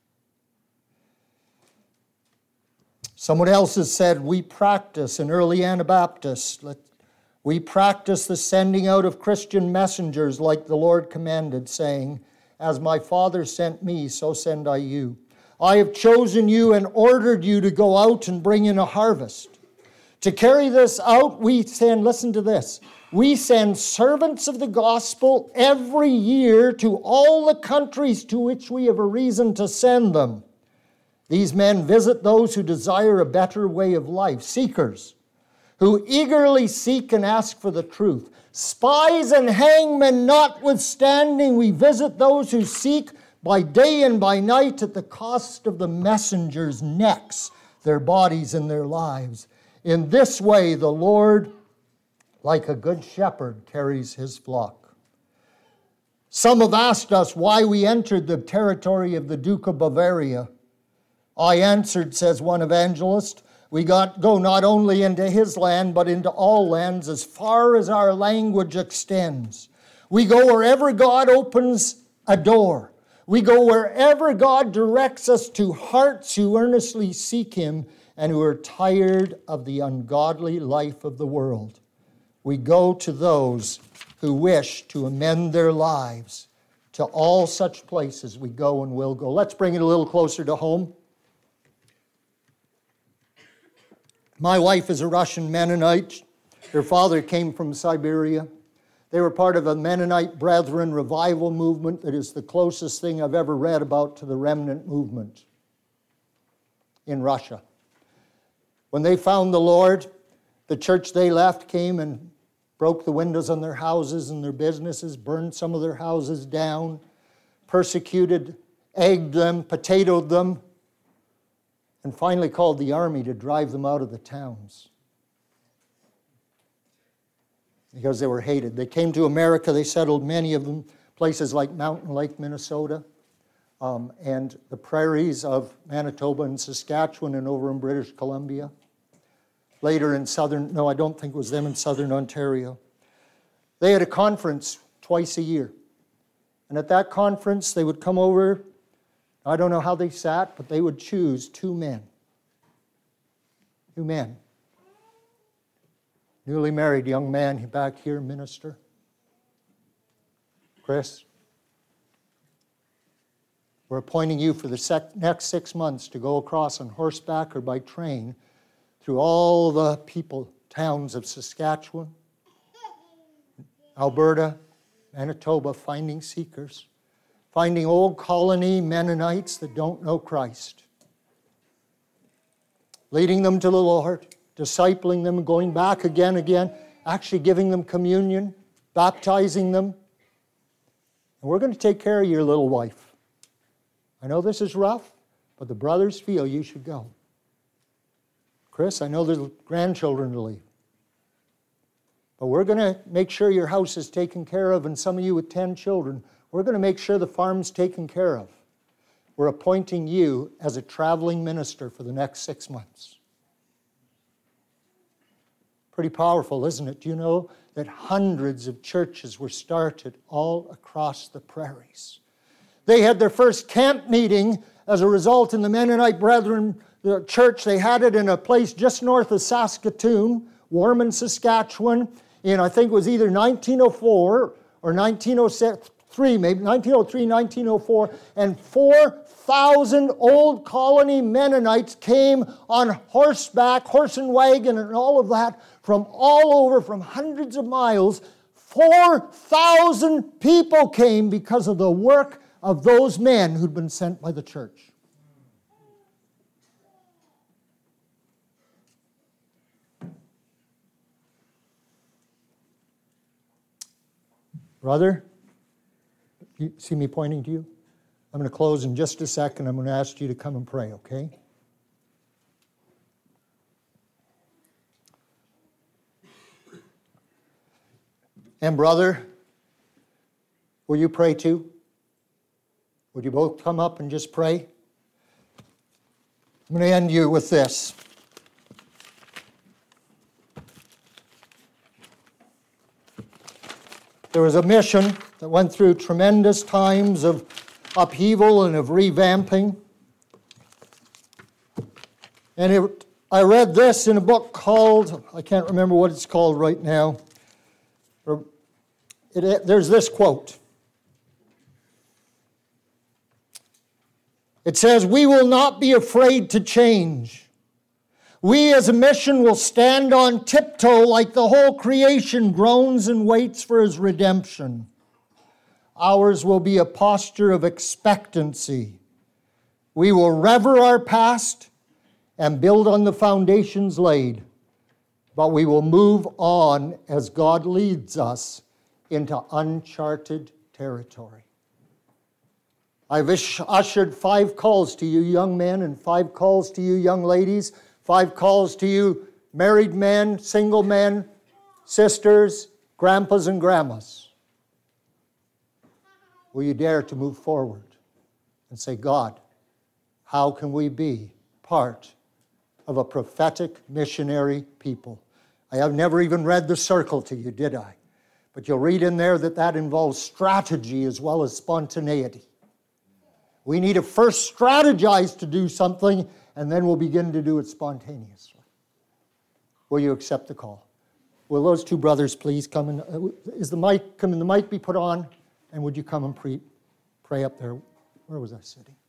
Someone else has said, we practice, an early Anabaptist, we practice the sending out of Christian messengers like the Lord commanded, saying, as my Father sent me, so send I you. I have chosen you and ordered you to go out and bring in a harvest. To carry this out, we send, listen to this, we send servants of the gospel every year to all the countries to which we have a reason to send them. These men visit those who desire a better way of life, seekers, who eagerly seek and ask for the truth. Spies and hangmen notwithstanding, we visit those who seek by day and by night at the cost of the messengers' necks, their bodies and their lives. In this way, the Lord, like a good shepherd, carries his flock. Some have asked us why we entered the territory of the Duke of Bavaria. I answered, says one evangelist, we got, go not only into his land, but into all lands as far as our language extends. We go wherever God opens a door. We go wherever God directs us to hearts who earnestly seek him and who are tired of the ungodly life of the world. We go to those who wish to amend their lives. To all such places we go and will go. Let's bring it a little closer to home. My wife is a Russian Mennonite. Her father came from Siberia. They were part of a Mennonite Brethren revival movement that is the closest thing I've ever read about to the remnant movement. in Russia. When they found the Lord, the church they left came and broke the windows on their houses and their businesses, burned some of their houses down, persecuted, egged them, potatoed them, and finally called the army to drive them out of the towns because they were hated. They came to America. They settled, many of them, places like Mountain Lake, Minnesota, um, and the prairies of Manitoba and Saskatchewan and over in British Columbia. Later in southern, no, I don't think it was them in southern Ontario. They had a conference twice a year. And at that conference, they would come over. I don't know how they sat, but they would choose two men. Two men. Newly married young man back here, minister. Chris, we're appointing you for the sec- next six months to go across on horseback or by train through all the people, towns of Saskatchewan, Alberta, Manitoba, finding seekers, finding old colony Mennonites that don't know Christ, leading them to the Lord, discipling them, going back again, again, actually giving them communion, baptizing them. And we're going to take care of your little wife. I know this is rough, but the brothers feel you should go. Chris, I know there's grandchildren to leave. But we're going to make sure your house is taken care of, and some of you with ten children, we're going to make sure the farm's taken care of. We're appointing you as a traveling minister for the next six months. Pretty powerful, isn't it? Do you know that hundreds of churches were started all across the prairies? They had their first camp meeting as a result in the Mennonite Brethren the church. They had it in a place just north of Saskatoon, Warman, Saskatchewan, in I think it was either nineteen oh four or nineteen oh three, maybe nineteen oh three, nineteen oh four, and four thousand old colony Mennonites came on horseback, horse and wagon, and all of that from all over, from hundreds of miles. four thousand people came because of the work of those men who'd been sent by the church. Brother, you see me pointing to you? I'm going to close in just a second. I'm going to ask you to come and pray, okay? And brother, will you pray too? Would you both come up and just pray? I'm going to end you with this. There was a mission that went through tremendous times of upheaval and of revamping. And it, I read this in a book called, I can't remember what it's called right now. It, it, there's this quote. It says, "We will not be afraid to change. We as a mission will stand on tiptoe like the whole creation groans and waits for his redemption. Ours will be a posture of expectancy. We will rever our past and build on the foundations laid, but we will move on as God leads us into uncharted territory." I've ushered five calls to you young men and five calls to you young ladies, five calls to you married men, single men, sisters, grandpas and grandmas. Will you dare to move forward and say, God, how can we be part of a prophetic missionary people? I have never even read the circle to you, did I? But you'll read in there that that involves strategy as well as spontaneity. We need to first strategize to do something, and then we'll begin to do it spontaneously. Will you accept the call? Will those two brothers please come and, uh, is the mic, can the mic be put on? And would you come and pre- pray up there? Where was I sitting?